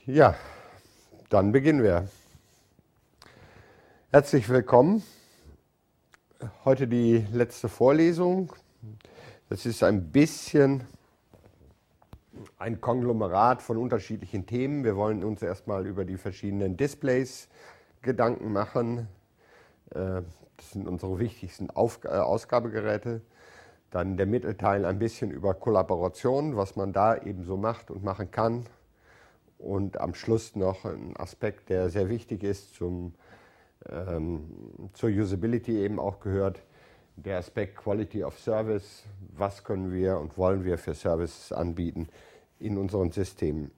Ja, dann beginnen wir. Herzlich willkommen. Heute die letzte Vorlesung. Das ist ein bisschen ein Konglomerat von unterschiedlichen Themen. Wir wollen uns erstmal über die verschiedenen Displays Gedanken machen. Das sind unsere wichtigsten Ausgabegeräte. Dann der Mittelteil ein bisschen über Kollaboration, was man da eben so macht und machen kann. Und am Schluss noch ein Aspekt, der sehr wichtig ist, zur Usability eben auch gehört, der Aspekt Quality of Service. Was können wir und wollen wir für Services anbieten in unseren Systemen?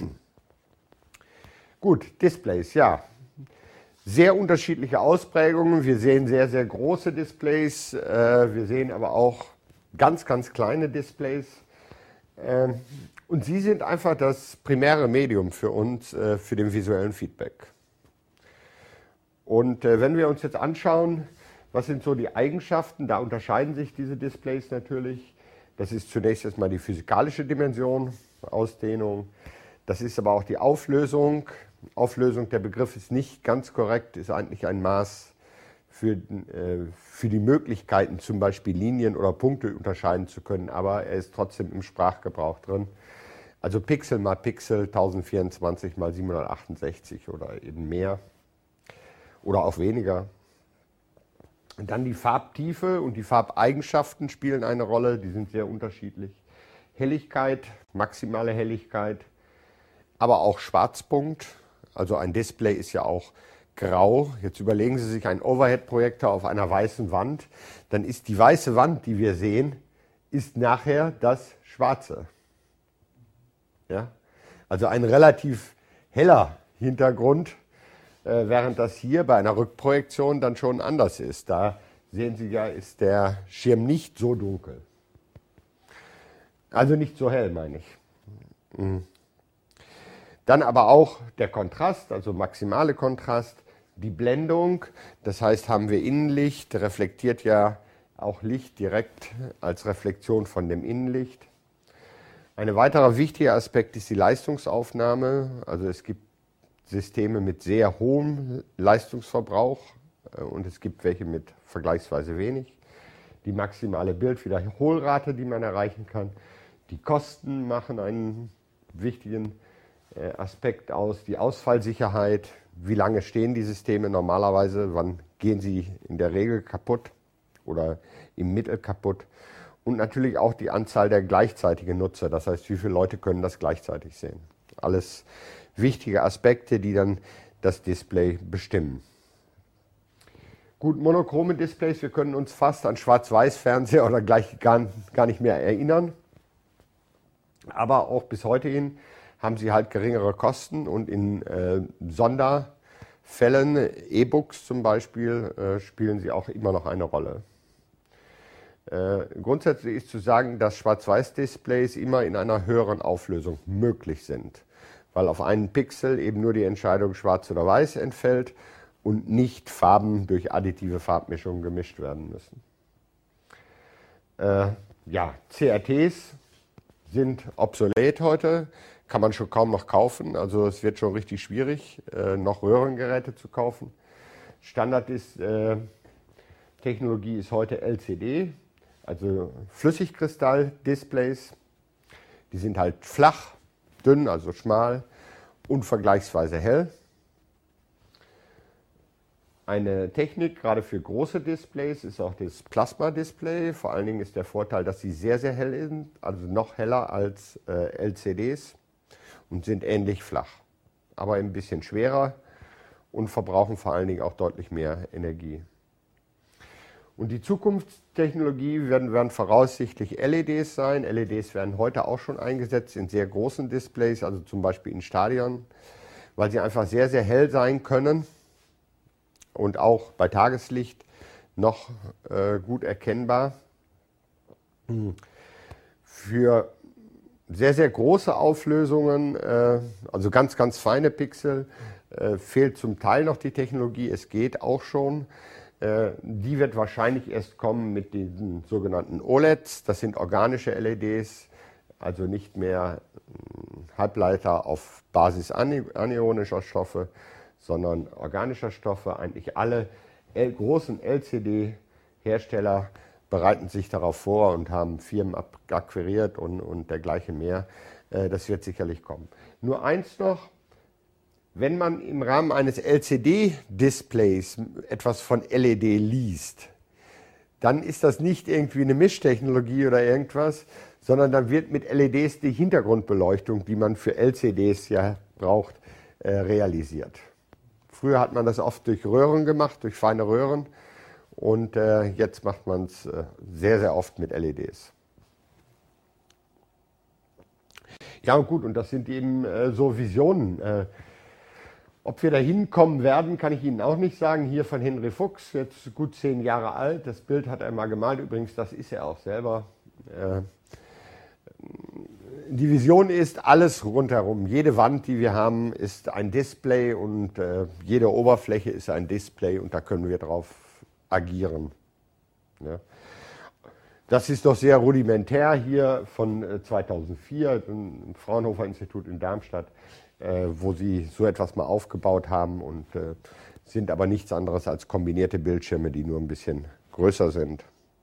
Gut, Displays, ja. Sehr unterschiedliche Ausprägungen. Wir sehen sehr, sehr große Displays. Wir sehen aber auch ganz, ganz kleine Displays. Und sie sind einfach das primäre Medium für uns, für den visuellen Feedback. Und wenn wir uns jetzt anschauen, was sind so die Eigenschaften, da unterscheiden sich diese Displays natürlich. Das ist zunächst erstmal die physikalische Dimension, Ausdehnung. Das ist aber auch die Auflösung. Auflösung, der Begriff ist nicht ganz korrekt, ist eigentlich ein Maß für die Möglichkeiten, zum Beispiel Linien oder Punkte unterscheiden zu können, aber er ist trotzdem im Sprachgebrauch drin. Also Pixel mal Pixel, 1024 mal 768 oder eben mehr oder auch weniger. Und dann die Farbtiefe und die Farbeigenschaften spielen eine Rolle, die sind sehr unterschiedlich. Helligkeit, maximale Helligkeit, aber auch Schwarzpunkt. Also ein Display ist ja auch grau. Jetzt überlegen Sie sich einen Overhead-Projektor auf einer weißen Wand. Dann ist die weiße Wand, die wir sehen, ist nachher das Schwarze. Ja? Also ein relativ heller Hintergrund, während das hier bei einer Rückprojektion dann schon anders ist. Da sehen Sie ja, ist der Schirm nicht so dunkel. Also nicht so hell, meine ich. Dann aber auch der Kontrast, also maximale Kontrast, die Blendung. Das heißt, haben wir Innenlicht, reflektiert ja auch Licht direkt als Reflexion von dem Innenlicht. Ein weiterer wichtiger Aspekt ist die Leistungsaufnahme. Also es gibt Systeme mit sehr hohem Leistungsverbrauch und es gibt welche mit vergleichsweise wenig. Die maximale Bildwiederholrate, die man erreichen kann. Die Kosten machen einen wichtigen Aspekt aus. Die Ausfallsicherheit, wie lange stehen die Systeme normalerweise, wann gehen sie in der Regel kaputt oder im Mittel kaputt. Und natürlich auch die Anzahl der gleichzeitigen Nutzer, das heißt, wie viele Leute können das gleichzeitig sehen. Alles wichtige Aspekte, die dann das Display bestimmen. Gut, monochrome Displays, wir können uns fast an Schwarz-Weiß-Fernseher oder gleich gar nicht mehr erinnern. Aber auch bis heute hin haben sie halt geringere Kosten und in Sonderfällen, E-Books zum Beispiel, spielen sie auch immer noch eine Rolle. Grundsätzlich ist zu sagen, dass Schwarz-Weiß-Displays immer in einer höheren Auflösung möglich sind, weil auf einen Pixel eben nur die Entscheidung schwarz oder weiß entfällt und nicht Farben durch additive Farbmischungen gemischt werden müssen. Ja, CRTs sind obsolet heute, kann man schon kaum noch kaufen, also es wird schon richtig schwierig, noch Röhrengeräte zu kaufen. Standard ist, Technologie ist heute LCD, also Flüssigkristall-Displays. Die sind halt flach, dünn, also schmal und vergleichsweise hell. Eine Technik, gerade für große Displays, ist auch das Plasma-Display. Vor allen Dingen ist der Vorteil, dass sie sehr, sehr hell sind, also noch heller als LCDs und sind ähnlich flach, aber ein bisschen schwerer und verbrauchen vor allen Dingen auch deutlich mehr Energie. Und die Zukunftstechnologie werden voraussichtlich LEDs sein. LEDs werden heute auch schon eingesetzt in sehr großen Displays, also zum Beispiel in Stadien, weil sie einfach sehr, sehr hell sein können und auch bei Tageslicht noch gut erkennbar. Für sehr, sehr große Auflösungen, also ganz, ganz feine Pixel, fehlt zum Teil noch die Technologie. Es geht auch schon. Die wird wahrscheinlich erst kommen mit den sogenannten OLEDs. Das sind organische LEDs, also nicht mehr Halbleiter auf Basis anionischer Stoffe, sondern organischer Stoffe. Eigentlich alle großen LCD-Hersteller bereiten sich darauf vor und haben Firmen akquiriert und dergleichen mehr. Das wird sicherlich kommen. Nur eins noch, wenn man im Rahmen eines LCD-Displays etwas von LED liest, dann ist das nicht irgendwie eine Mischtechnologie oder irgendwas, sondern dann wird mit LEDs die Hintergrundbeleuchtung, die man für LCDs ja braucht, realisiert. Früher hat man das oft durch Röhren gemacht, durch feine Röhren, und jetzt macht man es sehr, sehr oft mit LEDs. Ja, und gut, und das sind eben so Visionen. Ob wir da hinkommen werden, kann ich Ihnen auch nicht sagen. Hier von Henry Fuchs, jetzt gut 10 Jahre alt. Das Bild hat er mal gemalt. Übrigens, das ist er auch selber. Die Vision ist, alles rundherum, jede Wand, die wir haben, ist ein Display, und jede Oberfläche ist ein Display, und da können wir drauf agieren. Ja. Das ist doch sehr rudimentär hier von 2004 im Fraunhofer Institut in Darmstadt, wo sie so etwas mal aufgebaut haben, und sind aber nichts anderes als kombinierte Bildschirme, die nur ein bisschen größer sind.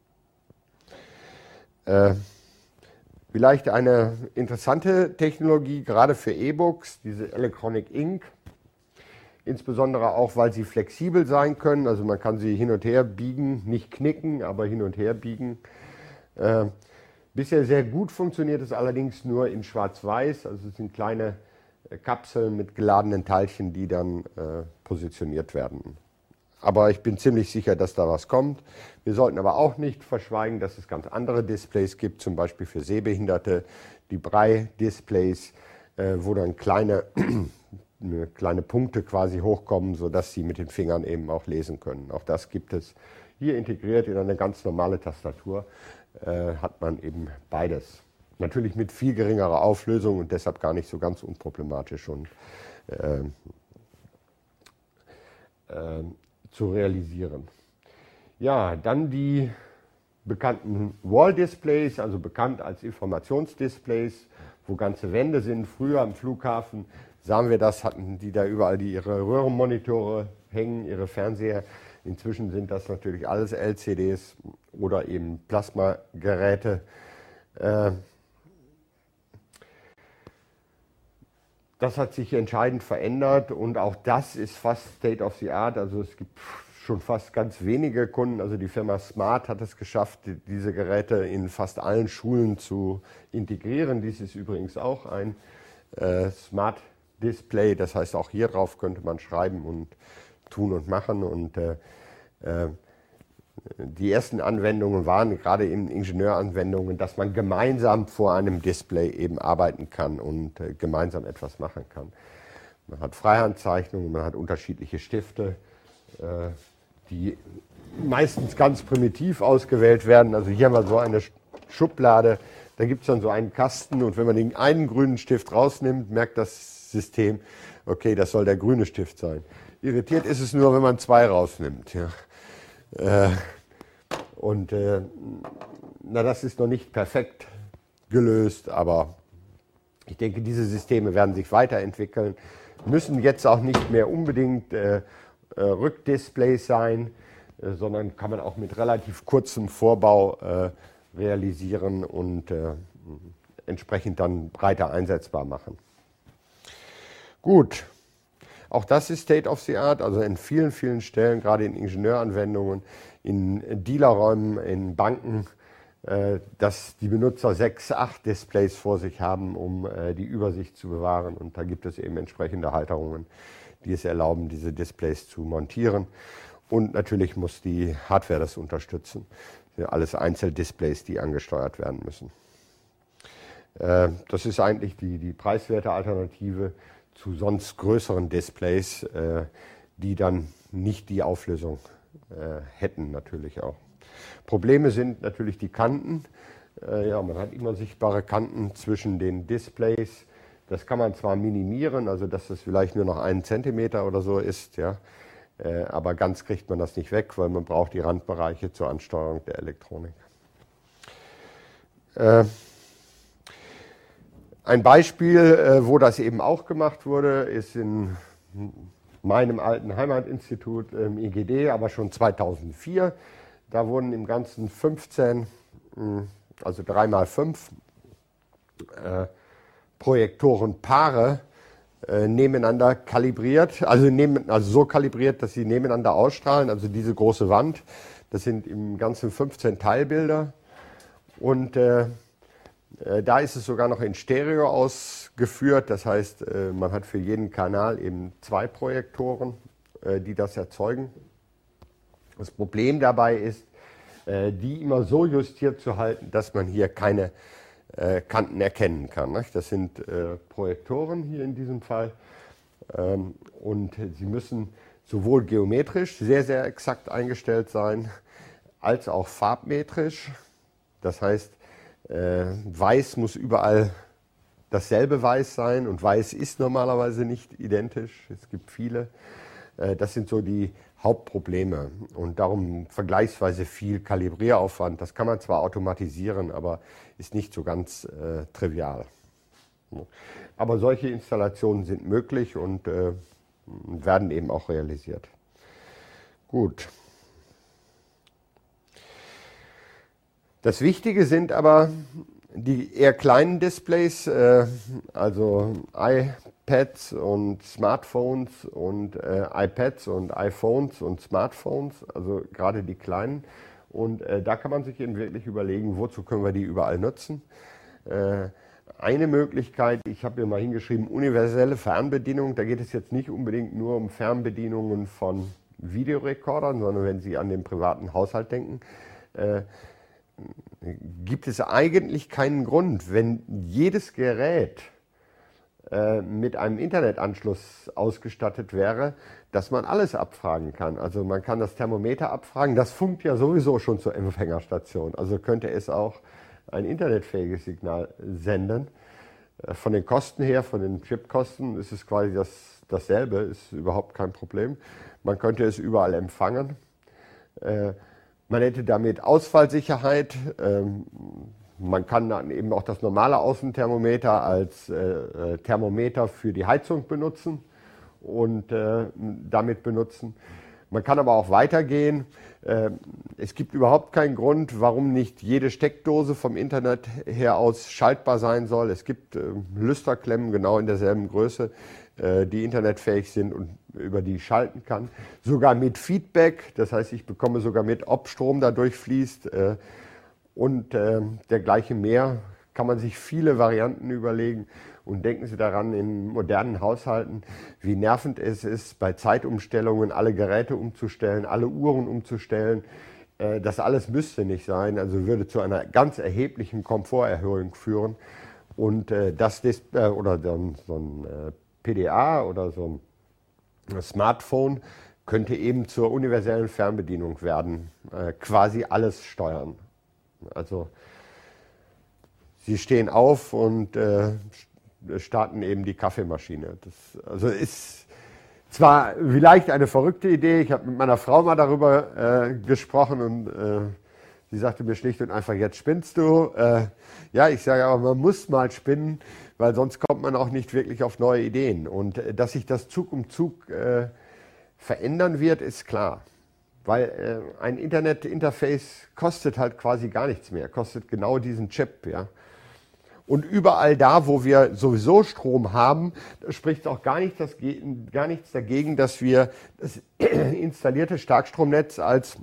Vielleicht eine interessante Technologie, gerade für E-Books, diese Electronic Ink, insbesondere auch, weil sie flexibel sein können, also man kann sie hin und her biegen, nicht knicken, aber hin und her biegen. Bisher sehr gut funktioniert es allerdings nur in Schwarz-Weiß, also es sind kleine Kapseln mit geladenen Teilchen, die dann positioniert werden. Aber ich bin ziemlich sicher, dass da was kommt. Wir sollten aber auch nicht verschweigen, dass es ganz andere Displays gibt, zum Beispiel für Sehbehinderte, die Braille-Displays, wo dann kleine Punkte quasi hochkommen, sodass sie mit den Fingern eben auch lesen können. Auch das gibt es hier integriert in eine ganz normale Tastatur, hat man eben beides. Natürlich mit viel geringerer Auflösung und deshalb gar nicht so ganz unproblematisch und zu realisieren. Ja, dann die bekannten Wall-Displays, also bekannt als Informationsdisplays, wo ganze Wände sind. Früher am Flughafen sahen wir das, hatten die da überall ihre Röhrenmonitore hängen, ihre Fernseher. Inzwischen sind das natürlich alles LCDs oder eben Plasmageräte. Das hat sich entscheidend verändert, und auch das ist fast State of the Art. Also es gibt schon fast ganz wenige Kunden. Also die Firma Smart hat es geschafft, diese Geräte in fast allen Schulen zu integrieren. Dies ist übrigens auch ein Smart Display. Das heißt, auch hier drauf könnte man schreiben und tun und machen. Und die ersten Anwendungen waren gerade in Ingenieuranwendungen, dass man gemeinsam vor einem Display eben arbeiten kann und gemeinsam etwas machen kann. Man hat Freihandzeichnungen, man hat unterschiedliche Stifte, die meistens ganz primitiv ausgewählt werden. Also hier haben wir so eine Schublade, da gibt es dann so einen Kasten, und wenn man den einen grünen Stift rausnimmt, merkt das System, okay, das soll der grüne Stift sein. Irritiert ist es nur, wenn man 2 rausnimmt. Ja. Das ist noch nicht perfekt gelöst, aber ich denke, diese Systeme werden sich weiterentwickeln, müssen jetzt auch nicht mehr unbedingt Rückdisplays sein, sondern kann man auch mit relativ kurzem Vorbau realisieren und entsprechend dann breiter einsetzbar machen. Gut. Auch das ist State of the Art, also in vielen, vielen Stellen, gerade in Ingenieuranwendungen, in Dealerräumen, in Banken, dass die Benutzer 6, 8 Displays vor sich haben, um die Übersicht zu bewahren. Und da gibt es eben entsprechende Halterungen, die es erlauben, diese Displays zu montieren. Und natürlich muss die Hardware das unterstützen. Das sind alles Einzeldisplays, die angesteuert werden müssen. Das ist eigentlich die preiswerte Alternative zu sonst größeren Displays, die dann nicht die Auflösung hätten natürlich auch. Probleme sind natürlich die Kanten. Man hat immer sichtbare Kanten zwischen den Displays. Das kann man zwar minimieren, also dass es vielleicht nur noch 1 Zentimeter oder so ist, ja, aber ganz kriegt man das nicht weg, weil man braucht die Randbereiche zur Ansteuerung der Elektronik. Ein Beispiel, wo das eben auch gemacht wurde, ist in meinem alten Heimatinstitut im IGD, aber schon 2004. Da wurden im Ganzen 15, also 3x5 Projektorenpaare nebeneinander kalibriert, also so kalibriert, dass sie nebeneinander ausstrahlen, also diese große Wand. Das sind im Ganzen 15 Teilbilder und da ist es sogar noch in Stereo ausgeführt, das heißt, man hat für jeden Kanal eben 2 Projektoren, die das erzeugen. Das Problem dabei ist, die immer so justiert zu halten, dass man hier keine Kanten erkennen kann. Nicht? Das sind Projektoren hier in diesem Fall und sie müssen sowohl geometrisch sehr, sehr exakt eingestellt sein, als auch farbmetrisch. Das heißt, Weiß muss überall dasselbe Weiß sein und Weiß ist normalerweise nicht identisch. Es gibt viele. Das sind so die Hauptprobleme und darum vergleichsweise viel Kalibrieraufwand. Das kann man zwar automatisieren, aber ist nicht so ganz trivial. Aber solche Installationen sind möglich und werden eben auch realisiert. Gut. Das Wichtige sind aber die eher kleinen Displays, also iPads und Smartphones und iPads und iPhones und Smartphones, also gerade die kleinen. Und da kann man sich eben wirklich überlegen, wozu können wir die überall nutzen. Eine Möglichkeit, ich habe hier mal hingeschrieben, universelle Fernbedienung. Da geht es jetzt nicht unbedingt nur um Fernbedienungen von Videorekordern, sondern wenn Sie an den privaten Haushalt denken, gibt es eigentlich keinen Grund, wenn jedes Gerät mit einem Internetanschluss ausgestattet wäre, dass man alles abfragen kann. Also man kann das Thermometer abfragen, das funkt ja sowieso schon zur Empfängerstation. Also könnte es auch ein internetfähiges Signal senden. Von den Kosten her, von den Chipkosten ist es quasi dasselbe, ist überhaupt kein Problem. Man könnte es überall empfangen. Man hätte damit Ausfallsicherheit. Man kann dann eben auch das normale Außenthermometer als Thermometer für die Heizung benutzen und damit benutzen. Man kann aber auch weitergehen. Es gibt überhaupt keinen Grund, warum nicht jede Steckdose vom Internet her aus schaltbar sein soll. Es gibt Lüsterklemmen genau in derselben Größe, die internetfähig sind und über die ich schalten kann. Sogar mit Feedback, das heißt, ich bekomme sogar mit, ob Strom da durchfließt und dergleichen mehr. Kann man sich viele Varianten überlegen und denken Sie daran, in modernen Haushalten, wie nervend es ist, bei Zeitumstellungen alle Geräte umzustellen, alle Uhren umzustellen. Das alles müsste nicht sein, also würde zu einer ganz erheblichen Komforterhöhung führen. Und oder so ein PDA oder so ein Smartphone könnte eben zur universellen Fernbedienung werden, quasi alles steuern. Also Sie stehen auf und starten eben die Kaffeemaschine. Das ist zwar vielleicht eine verrückte Idee, ich habe mit meiner Frau mal darüber gesprochen und sie sagte mir schlicht und einfach, jetzt spinnst du. Ja, ich sage aber, man muss mal spinnen, weil sonst kommt man auch nicht wirklich auf neue Ideen. Und dass sich das Zug um Zug verändern wird, ist klar. Weil ein Internet-Interface kostet halt quasi gar nichts mehr, kostet genau diesen Chip. Ja? Und überall da, wo wir sowieso Strom haben, spricht auch gar nichts dagegen, dass wir das installierte Starkstromnetz als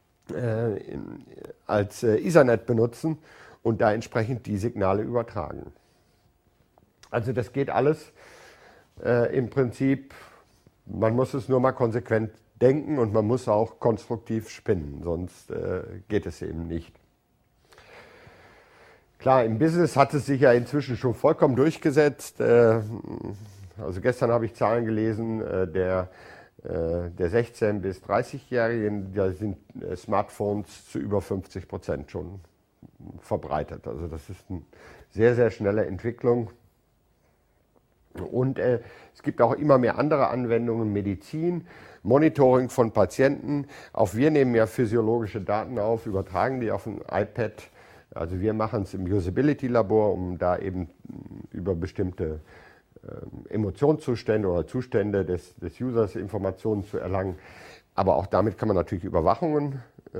Ethernet benutzen und da entsprechend die Signale übertragen. Also das geht alles im Prinzip, man muss es nur mal konsequent denken und man muss auch konstruktiv spinnen, sonst geht es eben nicht. Klar, im Business hat es sich ja inzwischen schon vollkommen durchgesetzt. Also gestern habe ich Zahlen gelesen, der 16- bis 30-Jährigen, da sind Smartphones zu über 50% schon verbreitet. Also das ist eine sehr, sehr schnelle Entwicklung. Und es gibt auch immer mehr andere Anwendungen, Medizin, Monitoring von Patienten. Auch wir nehmen ja physiologische Daten auf, übertragen die auf ein iPad. Also wir machen es im Usability-Labor, um da eben über bestimmte Emotionszustände oder Zustände des Users Informationen zu erlangen. Aber auch damit kann man natürlich Überwachungen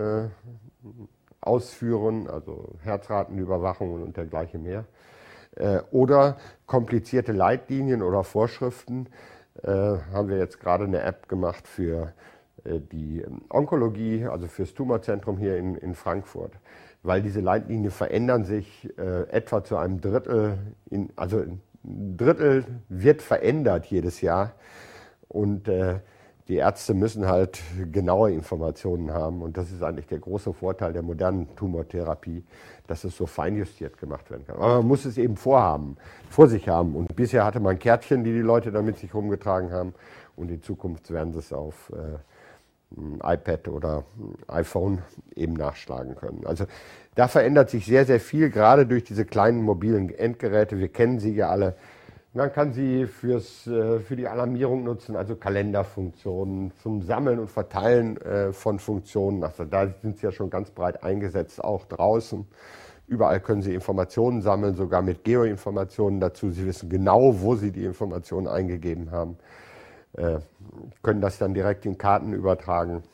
ausführen, also Herzratenüberwachungen und dergleichen mehr. Oder komplizierte Leitlinien oder Vorschriften. Haben wir jetzt gerade eine App gemacht für die Onkologie, also fürs Tumorzentrum hier in Frankfurt. Weil diese Leitlinien verändern sich etwa zu einem Drittel, also ein Drittel wird verändert jedes Jahr. Und die Ärzte müssen halt genaue Informationen haben. Und das ist eigentlich der große Vorteil der modernen Tumortherapie, dass es so feinjustiert gemacht werden kann. Aber man muss es eben vor sich haben. Und bisher hatte man Kärtchen, die Leute da mit sich rumgetragen haben. Und in Zukunft werden sie es auf iPad oder iPhone eben nachschlagen können. Also da verändert sich sehr, sehr viel, gerade durch diese kleinen mobilen Endgeräte. Wir kennen sie ja alle. Man kann sie für die Alarmierung nutzen, also Kalenderfunktionen, zum Sammeln und Verteilen von Funktionen. Also da sind sie ja schon ganz breit eingesetzt, auch draußen. Überall können Sie Informationen sammeln, sogar mit Geoinformationen dazu. Sie wissen genau, wo Sie die Informationen eingegeben haben, können das dann direkt in Karten übertragen.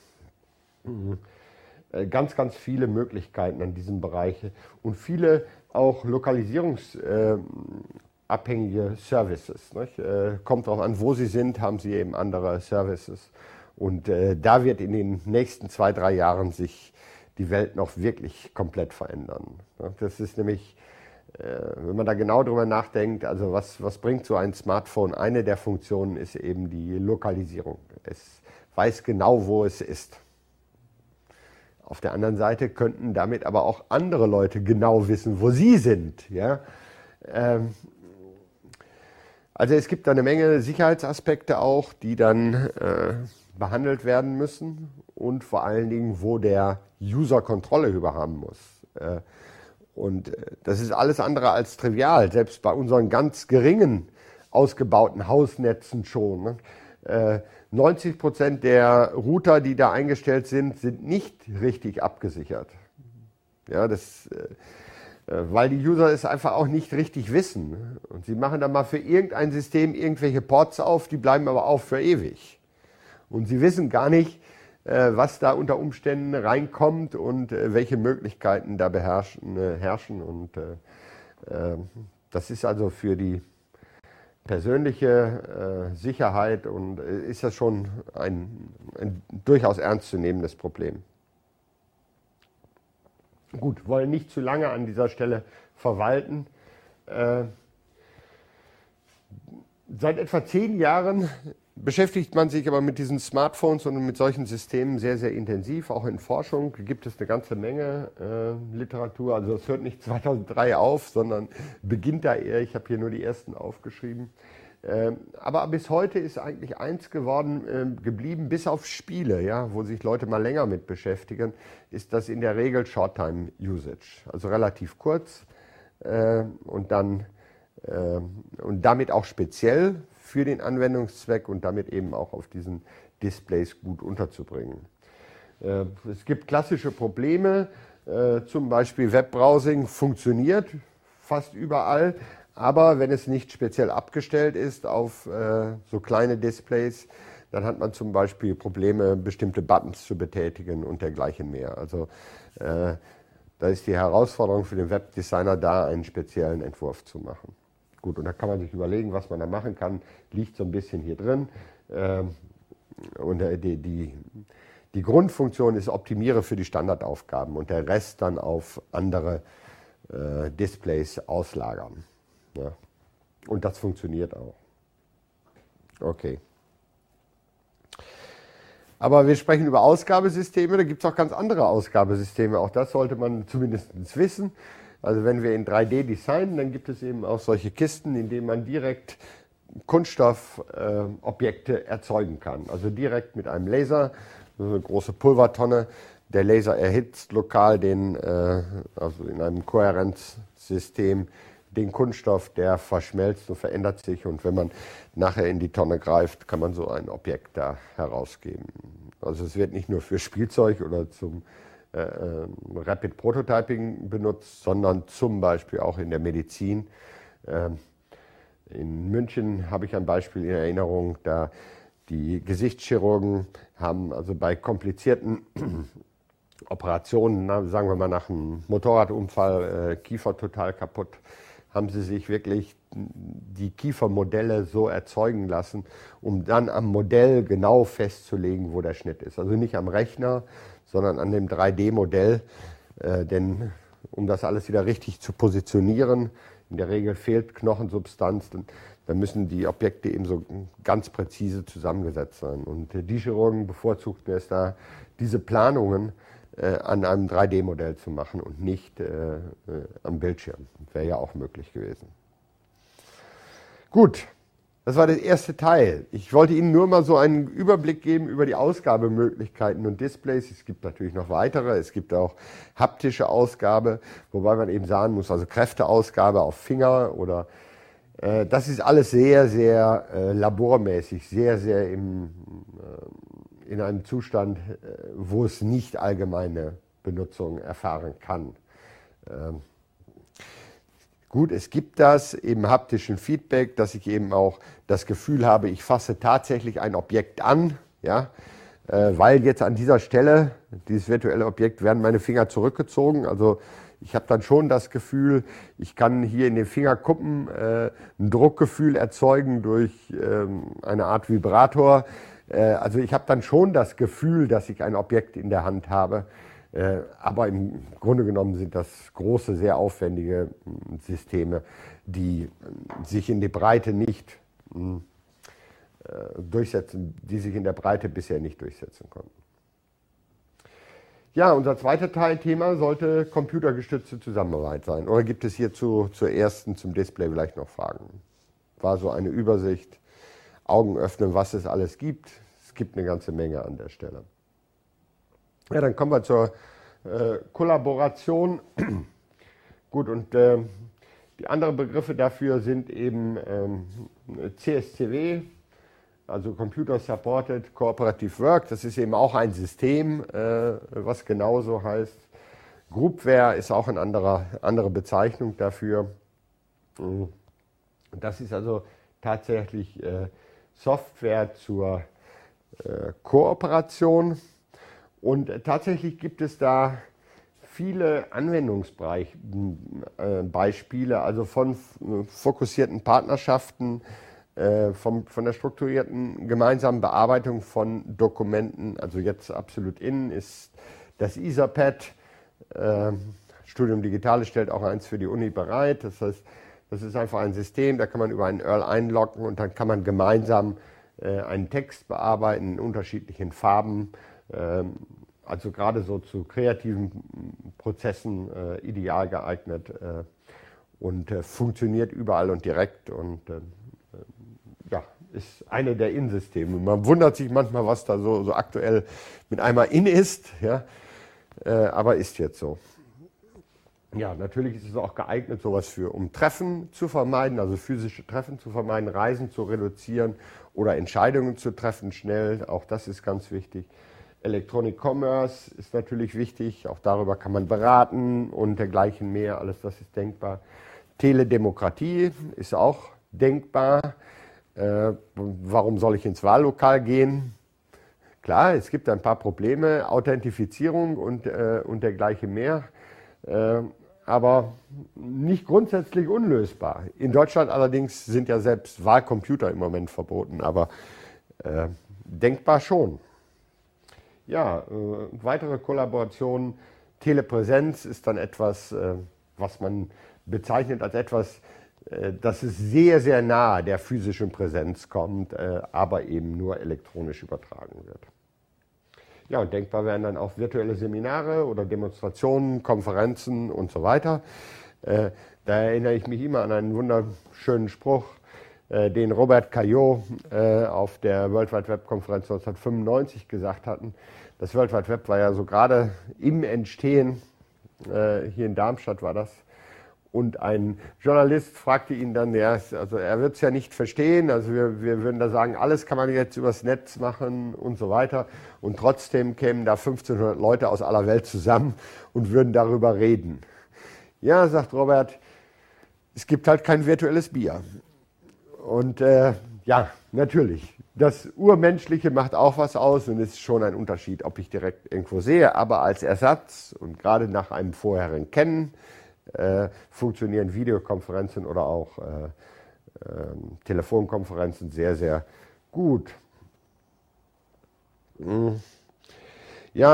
Ganz, ganz viele Möglichkeiten an diesem Bereich und viele auch lokalisierungsabhängige Services. Kommt darauf an, wo Sie sind, haben Sie eben andere Services. Und da wird in den nächsten 2-3 Jahren sich die Welt noch wirklich komplett verändern. Das ist nämlich, wenn man da genau drüber nachdenkt, also was bringt so ein Smartphone? Eine der Funktionen ist eben die Lokalisierung. Es weiß genau, wo es ist. Auf der anderen Seite könnten damit aber auch andere Leute genau wissen, wo sie sind. Ja? Also es gibt da eine Menge Sicherheitsaspekte auch, die dann behandelt werden müssen und vor allen Dingen, wo der User Kontrolle über haben muss. Und das ist alles andere als trivial, selbst bei unseren ganz geringen ausgebauten Hausnetzen schon. Ne? 90% der Router, die da eingestellt sind, sind nicht richtig abgesichert. Ja, weil die User es einfach auch nicht richtig wissen. Und sie machen dann mal für irgendein System irgendwelche Ports auf, die bleiben aber auf für ewig. Und sie wissen gar nicht, was da unter Umständen reinkommt und welche Möglichkeiten da herrschen. Und das ist also für die persönliche Sicherheit und ist das schon ein durchaus ernstzunehmendes Problem. Gut, wollen nicht zu lange an dieser Stelle verwalten. Seit etwa 10 Jahren beschäftigt man sich aber mit diesen Smartphones und mit solchen Systemen sehr, sehr intensiv. Auch in Forschung gibt es eine ganze Menge Literatur. Also es hört nicht 2003 auf, sondern beginnt da eher. Ich habe hier nur die ersten aufgeschrieben. Aber bis heute ist eigentlich eins geblieben, bis auf Spiele, ja, wo sich Leute mal länger mit beschäftigen, ist das in der Regel Short-Time-Usage. Also relativ kurz und damit auch speziell für den Anwendungszweck und damit eben auch auf diesen Displays gut unterzubringen. Es gibt klassische Probleme, zum Beispiel Webbrowsing funktioniert fast überall, aber wenn es nicht speziell abgestellt ist auf so kleine Displays, dann hat man zum Beispiel Probleme, bestimmte Buttons zu betätigen und dergleichen mehr. Also da ist die Herausforderung für den Webdesigner da, einen speziellen Entwurf zu machen. Gut, und da kann man sich überlegen, was man da machen kann, liegt so ein bisschen hier drin. Und die Grundfunktion ist, optimiere für die Standardaufgaben und der Rest dann auf andere Displays auslagern. Ja. Und das funktioniert auch. Okay. Aber wir sprechen über Ausgabesysteme, da gibt es auch ganz andere Ausgabesysteme. Auch das sollte man zumindest wissen. Also wenn wir in 3D designen, dann gibt es eben auch solche Kisten, in denen man direkt Kunststoffobjekte erzeugen kann. Also direkt mit einem Laser, so eine große Pulvertonne. Der Laser erhitzt lokal also in einem Kohärenzsystem den Kunststoff, der verschmelzt und verändert sich. Und wenn man nachher in die Tonne greift, kann man so ein Objekt da herausgeben. Also es wird nicht nur für Spielzeug oder zum Rapid Prototyping benutzt, sondern zum Beispiel auch in der Medizin. In München habe ich ein Beispiel in Erinnerung, da die Gesichtschirurgen haben also bei komplizierten Operationen, sagen wir mal nach einem Motorradunfall, Kiefer total kaputt, haben sie sich wirklich die Kiefermodelle so erzeugen lassen, um dann am Modell genau festzulegen, wo der Schnitt ist. Also nicht am Rechner, sondern an dem 3D-Modell, denn um das alles wieder richtig zu positionieren, in der Regel fehlt Knochensubstanz, dann müssen die Objekte eben so ganz präzise zusammengesetzt sein. Und die Chirurgen bevorzugten es da, diese Planungen an einem 3D-Modell zu machen und nicht am Bildschirm. Wäre ja auch möglich gewesen. Gut, das war der erste Teil. Ich wollte Ihnen nur mal so einen Überblick geben über die Ausgabemöglichkeiten und Displays. Es gibt natürlich noch weitere. Es gibt auch haptische Ausgabe, wobei man eben sagen muss, also Kräfteausgabe auf Finger oder das ist alles sehr, sehr labormäßig, sehr, sehr in einem Zustand, wo es nicht allgemeine Benutzung erfahren kann. Gut, es gibt das im haptischen Feedback, dass ich eben auch das Gefühl habe, ich fasse tatsächlich ein Objekt an, ja, weil jetzt an dieser Stelle, dieses virtuelle Objekt, werden meine Finger zurückgezogen. Also ich habe dann schon das Gefühl, ich kann hier in den Fingerkuppen ein Druckgefühl erzeugen durch eine Art Vibrator. Also ich habe dann schon das Gefühl, dass ich ein Objekt in der Hand habe. Aber im Grunde genommen sind das große, sehr aufwendige Systeme, die sich in der Breite nicht durchsetzen, die sich in der Breite bisher nicht durchsetzen konnten. Ja, unser zweiter Teilthema sollte computergestützte Zusammenarbeit sein. Oder gibt es hierzu zum Display vielleicht noch Fragen? War so eine Übersicht, Augen öffnen, was es alles gibt. Es gibt eine ganze Menge an der Stelle. Ja, dann kommen wir zur Kollaboration. Gut, und die anderen Begriffe dafür sind eben CSCW, also Computer Supported Cooperative Work. Das ist eben auch ein System, was genauso heißt. Groupware ist auch eine andere Bezeichnung dafür. Das ist also tatsächlich Software zur Kooperation. Und tatsächlich gibt es da viele Anwendungsbeispiele, also von fokussierten Partnerschaften, von der strukturierten gemeinsamen Bearbeitung von Dokumenten. Also jetzt absolut in ist das Etherpad. Studium Digitales stellt auch eins für die Uni bereit. Das heißt, das ist einfach ein System, da kann man über einen URL einloggen und dann kann man gemeinsam einen Text bearbeiten in unterschiedlichen Farben. Also gerade so zu kreativen Prozessen ideal geeignet und funktioniert überall und direkt und ja, ist eine der In-Systeme. Man wundert sich manchmal, was da so aktuell mit einmal in ist, ja, aber ist jetzt so. Ja, natürlich ist es auch geeignet, sowas um Treffen zu vermeiden, also physische Treffen zu vermeiden, Reisen zu reduzieren oder Entscheidungen zu treffen schnell. Auch das ist ganz wichtig. Electronic Commerce ist natürlich wichtig, auch darüber kann man beraten und dergleichen mehr, alles das ist denkbar. Teledemokratie ist auch denkbar. Warum soll ich ins Wahllokal gehen? Klar, es gibt ein paar Probleme, Authentifizierung und dergleichen mehr, aber nicht grundsätzlich unlösbar. In Deutschland allerdings sind ja selbst Wahlcomputer im Moment verboten, aber denkbar schon. Ja, weitere Kollaborationen, Telepräsenz ist dann etwas, was man bezeichnet als etwas, dass es sehr, sehr nahe der physischen Präsenz kommt, aber eben nur elektronisch übertragen wird. Ja, und denkbar wären dann auch virtuelle Seminare oder Demonstrationen, Konferenzen und so weiter. Da erinnere ich mich immer an einen wunderschönen Spruch, den Robert Caillot auf der World Wide Web Konferenz 1995 gesagt hatten. Das World Wide Web war ja so gerade im Entstehen, hier in Darmstadt war das. Und ein Journalist fragte ihn dann, also er wird es ja nicht verstehen, also wir würden da sagen, alles kann man jetzt übers Netz machen und so weiter. Und trotzdem kämen da 1500 Leute aus aller Welt zusammen und würden darüber reden. Ja, sagt Robert, es gibt halt kein virtuelles Bier. Und ja, natürlich, das Urmenschliche macht auch was aus und es ist schon ein Unterschied, ob ich direkt irgendwo sehe, aber als Ersatz und gerade nach einem vorherigen Kennen funktionieren Videokonferenzen oder auch Telefonkonferenzen sehr, sehr gut. Ja,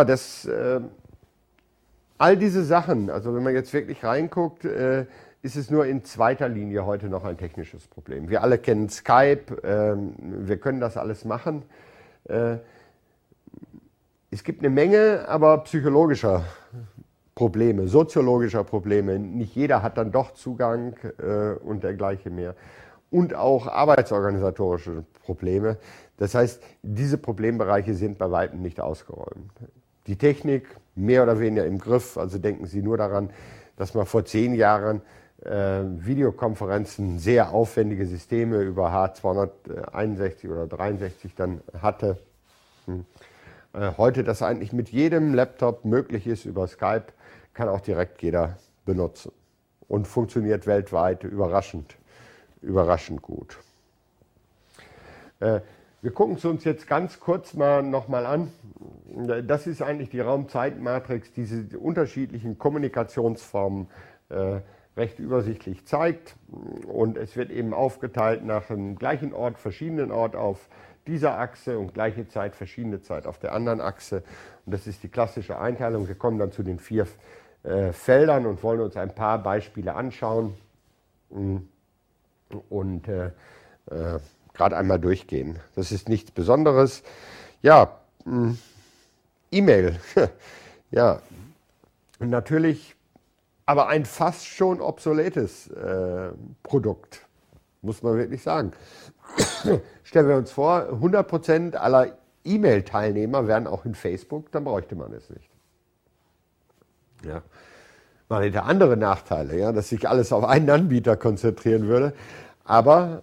all diese Sachen, also wenn man jetzt wirklich reinguckt, ist es nur in zweiter Linie heute noch ein technisches Problem. Wir alle kennen Skype, wir können das alles machen. Es gibt eine Menge, aber psychologischer Probleme, soziologischer Probleme. Nicht jeder hat dann doch Zugang und dergleichen mehr. Und auch arbeitsorganisatorische Probleme. Das heißt, diese Problembereiche sind bei weitem nicht ausgeräumt. Die Technik mehr oder weniger im Griff. Also denken Sie nur daran, dass man vor 10 Jahren Videokonferenzen, sehr aufwendige Systeme über H261 oder 63 dann hatte. Heute das eigentlich mit jedem Laptop möglich ist über Skype, kann auch direkt jeder benutzen und funktioniert weltweit überraschend gut. Wir gucken es uns jetzt ganz kurz nochmal an. Das ist eigentlich die Raum-Zeit-Matrix, diese unterschiedlichen Kommunikationsformen recht übersichtlich zeigt. Und es wird eben aufgeteilt nach dem gleichen Ort, verschiedenen Ort auf dieser Achse und gleiche Zeit, verschiedene Zeit auf der anderen Achse. Und das ist die klassische Einteilung. Wir kommen dann zu den 4 Feldern und wollen uns ein paar Beispiele anschauen und gerade einmal durchgehen. Das ist nichts Besonderes. Ja, E-Mail. Ja, und natürlich, aber ein fast schon obsoletes Produkt, muss man wirklich sagen. Stellen wir uns vor, 100% aller E-Mail-Teilnehmer wären auch in Facebook, dann bräuchte man es nicht. Ja. Man hätte andere Nachteile, ja, dass sich alles auf einen Anbieter konzentrieren würde. Aber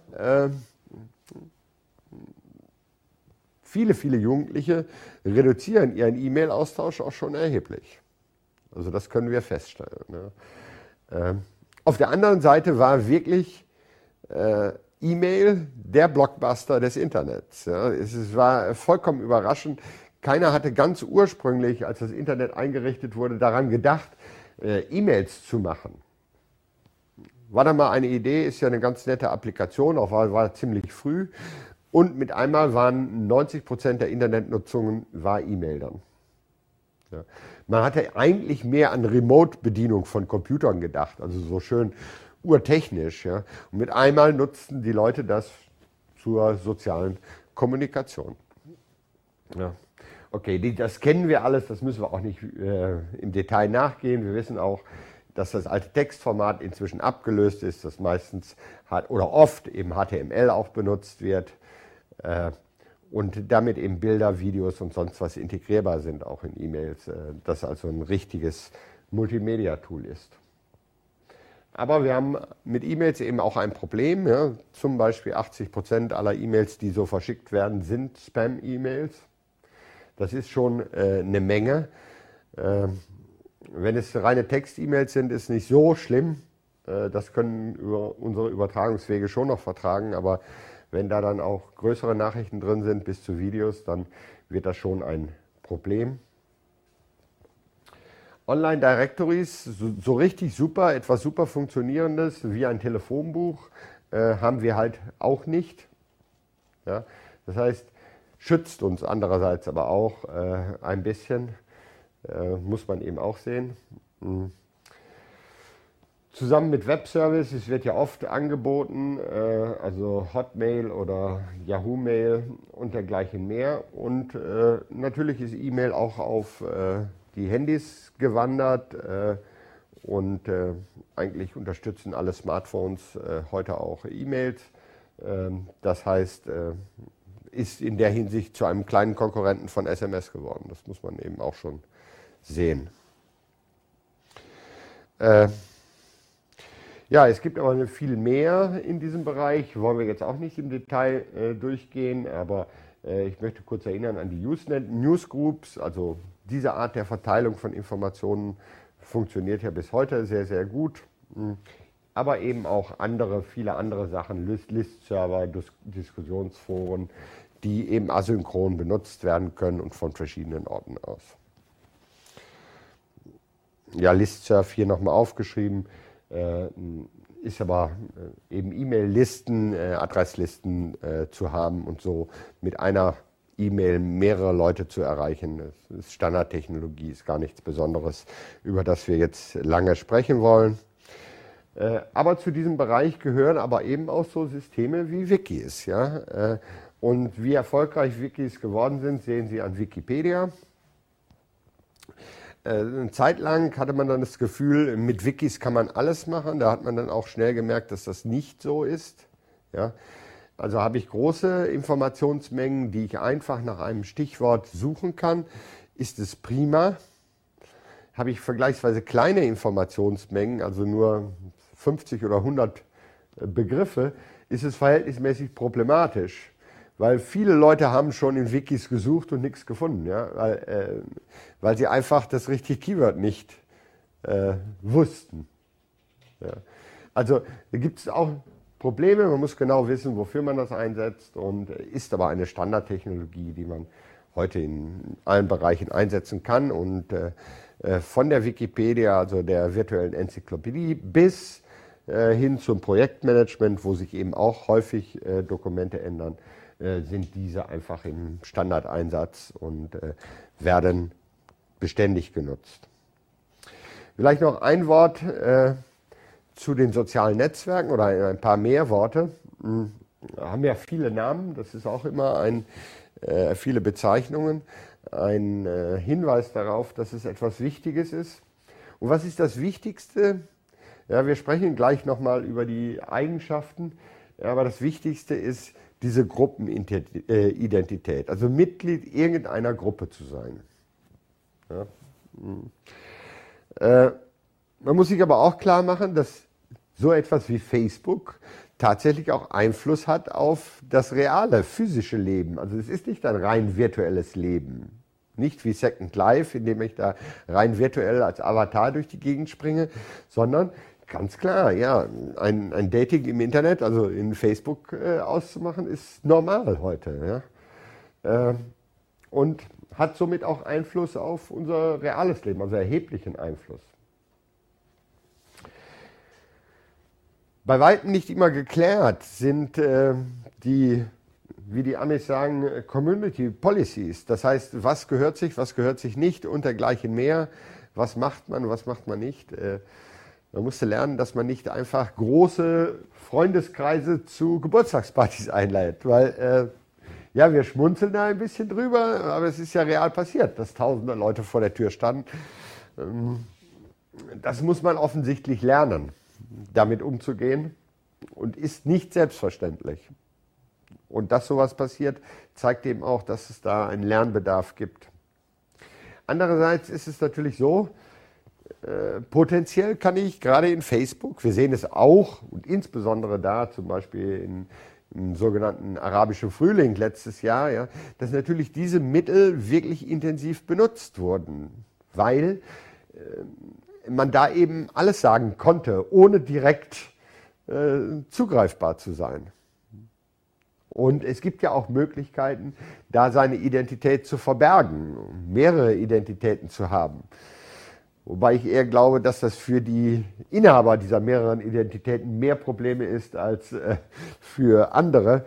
viele Jugendliche reduzieren ihren E-Mail-Austausch auch schon erheblich. Also das können wir feststellen. Ne? Auf der anderen Seite war wirklich E-Mail der Blockbuster des Internets. Ja? Es war vollkommen überraschend. Keiner hatte ganz ursprünglich, als das Internet eingerichtet wurde, daran gedacht, E-Mails zu machen. War da mal eine Idee, ist ja eine ganz nette Applikation, auch war ziemlich früh. Und mit einmal waren 90% der Internetnutzungen war E-Mail dann. Ja. Man hatte eigentlich mehr an Remote-Bedienung von Computern gedacht, also so schön urtechnisch. Ja. Und mit einmal nutzten die Leute das zur sozialen Kommunikation. Ja. Okay, das kennen wir alles, das müssen wir auch nicht im Detail nachgehen. Wir wissen auch, dass das alte Textformat inzwischen abgelöst ist, das meistens oder oft eben HTML auch benutzt wird und damit eben Bilder, Videos und sonst was integrierbar sind, auch in E-Mails, das also ein richtiges Multimedia-Tool ist. Aber wir haben mit E-Mails eben auch ein Problem. Ja? Zum Beispiel 80% aller E-Mails, die so verschickt werden, sind Spam-E-Mails. Das ist schon eine Menge. Wenn es reine Text-E-Mails sind, ist nicht so schlimm. Das können unsere Übertragungswege schon noch vertragen. Aber wenn da dann auch größere Nachrichten drin sind, bis zu Videos, dann wird das schon ein Problem. Online-Directories, so richtig super, etwas super Funktionierendes wie ein Telefonbuch, haben wir halt auch nicht. Ja? Das heißt, schützt uns andererseits aber auch ein bisschen, muss man eben auch sehen. Zusammen mit Webservices wird ja oft angeboten, also Hotmail oder Yahoo Mail und dergleichen mehr. Und natürlich ist E-Mail auch auf die Handys gewandert und eigentlich unterstützen alle Smartphones heute auch E-Mails. Das heißt, ist in der Hinsicht zu einem kleinen Konkurrenten von SMS geworden. Das muss man eben auch schon sehen. Ja, es gibt aber viel mehr in diesem Bereich, wollen wir jetzt auch nicht im Detail durchgehen, aber ich möchte kurz erinnern an die Usenet Newsgroups, also diese Art der Verteilung von Informationen funktioniert ja bis heute sehr, sehr gut. aber eben auch viele andere Sachen, Listserver, Diskussionsforen, die eben asynchron benutzt werden können und von verschiedenen Orten aus. Ja, Listserv hier nochmal aufgeschrieben, ist aber eben E-Mail-Listen, Adresslisten zu haben und so mit einer E-Mail mehrere Leute zu erreichen. Das ist Standardtechnologie, ist gar nichts Besonderes, über das wir jetzt lange sprechen wollen. Aber zu diesem Bereich gehören aber eben auch so Systeme wie Wikis. Ja? Und wie erfolgreich Wikis geworden sind, sehen Sie an Wikipedia. Eine Zeit lang hatte man dann das Gefühl, mit Wikis kann man alles machen. Da hat man dann auch schnell gemerkt, dass das nicht so ist. Ja? Also habe ich große Informationsmengen, die ich einfach nach einem Stichwort suchen kann, ist es prima. Habe ich vergleichsweise kleine Informationsmengen, also nur 50 oder 100 Begriffe, ist es verhältnismäßig problematisch. Weil viele Leute haben schon in Wikis gesucht und nichts gefunden, ja? Weil sie einfach das richtige Keyword nicht wussten. Ja? Also da gibt es auch Probleme, man muss genau wissen, wofür man das einsetzt und ist aber eine Standardtechnologie, die man heute in allen Bereichen einsetzen kann und von der Wikipedia, also der virtuellen Enzyklopädie, bis hin zum Projektmanagement, wo sich eben auch häufig Dokumente ändern, sind diese einfach im Standardeinsatz und werden beständig genutzt. Vielleicht noch ein Wort zu den sozialen Netzwerken oder ein paar mehr Worte. Haben ja viele Namen, das ist auch immer viele Bezeichnungen, ein Hinweis darauf, dass es etwas Wichtiges ist. Und was ist das Wichtigste? Ja, wir sprechen gleich nochmal über die Eigenschaften, aber das Wichtigste ist diese Gruppenidentität, also Mitglied irgendeiner Gruppe zu sein. Ja. Man muss sich aber auch klar machen, dass so etwas wie Facebook tatsächlich auch Einfluss hat auf das reale, physische Leben. Also es ist nicht ein rein virtuelles Leben. Nicht wie Second Life, in dem ich da rein virtuell als Avatar durch die Gegend springe, sondern ganz klar, ja, ein Dating im Internet, also in Facebook auszumachen, ist normal heute. Ja? Und hat somit auch Einfluss auf unser reales Leben, also erheblichen Einfluss. Bei weitem nicht immer geklärt sind wie die Amis sagen, Community Policies. Das heißt, was gehört sich nicht und dergleichen mehr. Was macht man nicht. Man musste lernen, dass man nicht einfach große Freundeskreise zu Geburtstagspartys einlädt, weil ja, wir schmunzeln da ein bisschen drüber, aber es ist ja real passiert, dass tausende Leute vor der Tür standen. Das muss man offensichtlich lernen, damit umzugehen und ist nicht selbstverständlich. Und dass sowas passiert, zeigt eben auch, dass es da einen Lernbedarf gibt. Andererseits ist es natürlich so, potenziell kann ich gerade in Facebook, wir sehen es auch und insbesondere da zum Beispiel im sogenannten arabischen Frühling letztes Jahr, ja, dass natürlich diese Mittel wirklich intensiv benutzt wurden, weil man da eben alles sagen konnte, ohne direkt zugreifbar zu sein. Und es gibt ja auch Möglichkeiten, da seine Identität zu verbergen, mehrere Identitäten zu haben. Wobei ich eher glaube, dass das für die Inhaber dieser mehreren Identitäten mehr Probleme ist als für andere.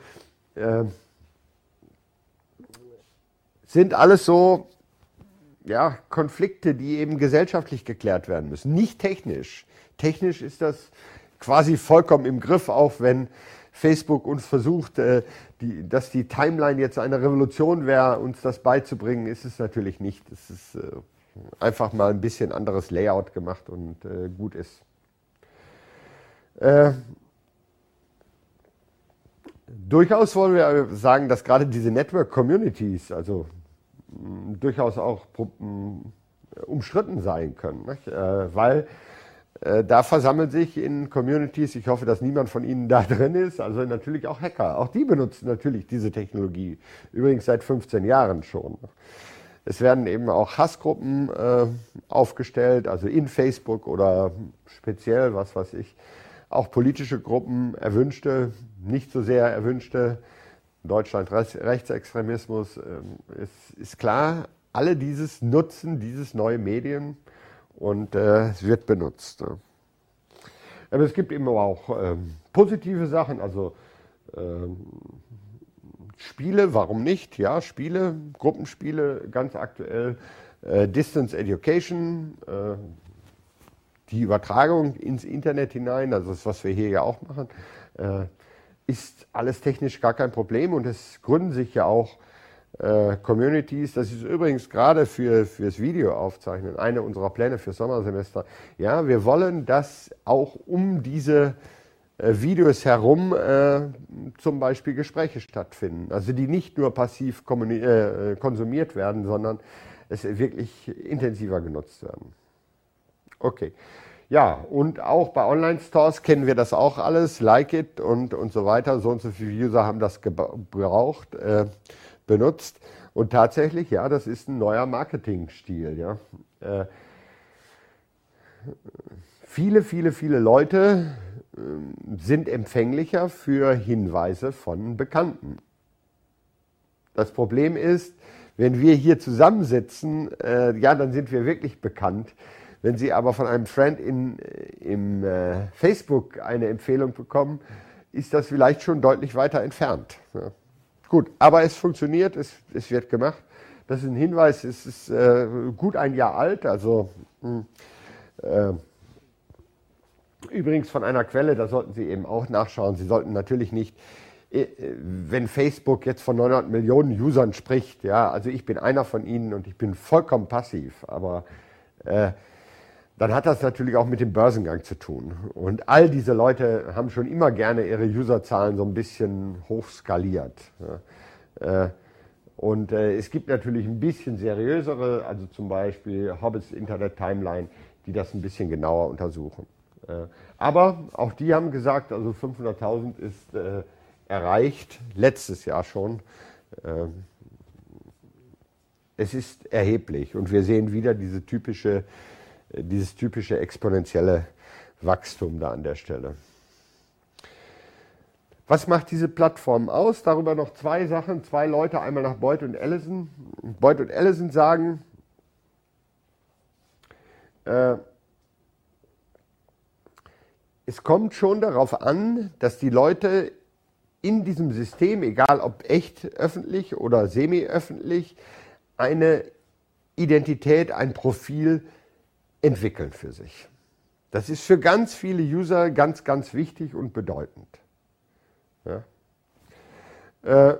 Sind alles so ja, Konflikte, die eben gesellschaftlich geklärt werden müssen, nicht technisch. Technisch ist das quasi vollkommen im Griff, auch wenn Facebook uns versucht, dass die Timeline jetzt eine Revolution wäre, uns das beizubringen, ist es natürlich nicht. Es ist einfach mal ein bisschen anderes Layout gemacht und gut ist. Durchaus wollen wir sagen, dass gerade diese Network Communities, also durchaus auch umstritten sein können, nicht? Weil da versammeln sich in Communities, ich hoffe, dass niemand von Ihnen da drin ist, also natürlich auch Hacker. Auch die benutzen natürlich diese Technologie, übrigens seit 15 Jahren schon. Es werden eben auch Hassgruppen aufgestellt, also in Facebook oder speziell, was weiß ich, auch politische Gruppen, erwünschte, nicht so sehr erwünschte, in Deutschland Rechtsextremismus, ist klar, alle dieses nutzen, dieses neue Medien und es wird benutzt. Aber es gibt eben auch positive Sachen, also Spiele, warum nicht? Ja, Spiele, Gruppenspiele, ganz aktuell, Distance Education, die Übertragung ins Internet hinein, also das, was wir hier ja auch machen, ist alles technisch gar kein Problem und es gründen sich ja auch Communities. Das ist übrigens gerade fürs Video aufzeichnen eine unserer Pläne fürs Sommersemester. Ja, wir wollen, dass auch um diese Videos herum zum Beispiel Gespräche stattfinden. Also die nicht nur passiv konsumiert werden, sondern es wirklich intensiver genutzt werden. Okay. Ja, und auch bei Online-Stores kennen wir das auch alles, Like It und so weiter. So und so viele User haben das gebraucht, benutzt. Und tatsächlich, ja, das ist ein neuer Marketing-Stil. Ja. Viele Leute sind empfänglicher für Hinweise von Bekannten. Das Problem ist, wenn wir hier zusammensitzen, ja, dann sind wir wirklich bekannt. Wenn Sie aber von einem Friend im Facebook eine Empfehlung bekommen, ist das vielleicht schon deutlich weiter entfernt. Ja. Gut, aber es funktioniert, es wird gemacht. Das ist ein Hinweis, es ist gut ein Jahr alt, also übrigens von einer Quelle, da sollten Sie eben auch nachschauen. Sie sollten natürlich nicht, wenn Facebook jetzt von 900 Millionen Usern spricht, ja, also ich bin einer von ihnen und ich bin vollkommen passiv, aber dann hat das natürlich auch mit dem Börsengang zu tun. Und all diese Leute haben schon immer gerne ihre Userzahlen so ein bisschen hochskaliert. Ja. Und es gibt natürlich ein bisschen seriösere, also zum Beispiel Hobbits Internet Timeline, die das ein bisschen genauer untersuchen. Aber auch die haben gesagt, also 500.000 ist erreicht, letztes Jahr schon. Es ist erheblich und wir sehen wieder dieses typische exponentielle Wachstum da an der Stelle. Was macht diese Plattform aus? Darüber noch zwei Sachen, zwei Leute, einmal nach Boyd und Allison. Boyd und Allison sagen, es kommt schon darauf an, dass die Leute in diesem System, egal ob echt öffentlich oder semi-öffentlich, eine Identität, ein Profil entwickeln für sich. Das ist für ganz viele User ganz wichtig und bedeutend. Ja.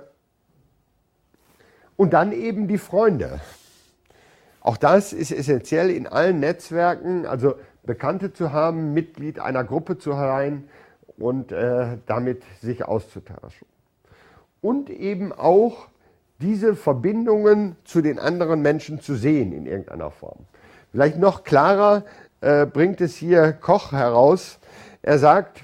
Und dann eben die Freunde. Auch das ist essentiell in allen Netzwerken, also Bekannte zu haben, Mitglied einer Gruppe zu sein und damit sich auszutauschen. Und eben auch diese Verbindungen zu den anderen Menschen zu sehen in irgendeiner Form. Vielleicht noch klarer bringt es hier Koch heraus. Er sagt,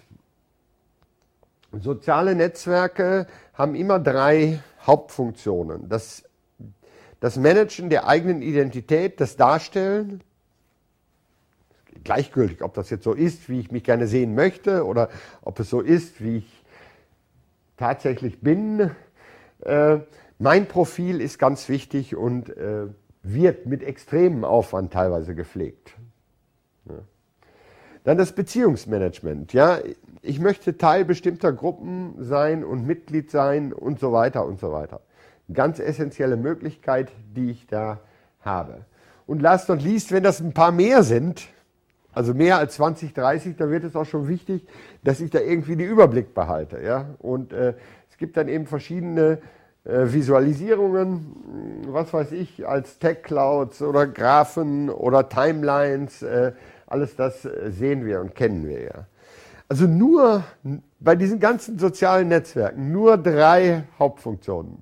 soziale Netzwerke haben immer drei Hauptfunktionen. Das Managen der eigenen Identität, das Darstellen, gleichgültig, ob das jetzt so ist, wie ich mich gerne sehen möchte oder ob es so ist, wie ich tatsächlich bin. Mein Profil ist ganz wichtig und wird mit extremem Aufwand teilweise gepflegt. Ja. Dann das Beziehungsmanagement. Ja, ich möchte Teil bestimmter Gruppen sein und Mitglied sein und so weiter und so weiter. Ganz essentielle Möglichkeit, die ich da habe. Und last not least, wenn das ein paar mehr sind, also mehr als 20, 30, dann wird es auch schon wichtig, dass ich da irgendwie den Überblick behalte. Ja? Und es gibt dann eben verschiedene Visualisierungen, was weiß ich, als Tech-Clouds oder Graphen oder Timelines, alles das sehen wir und kennen wir ja. Also nur bei diesen ganzen sozialen Netzwerken nur drei Hauptfunktionen.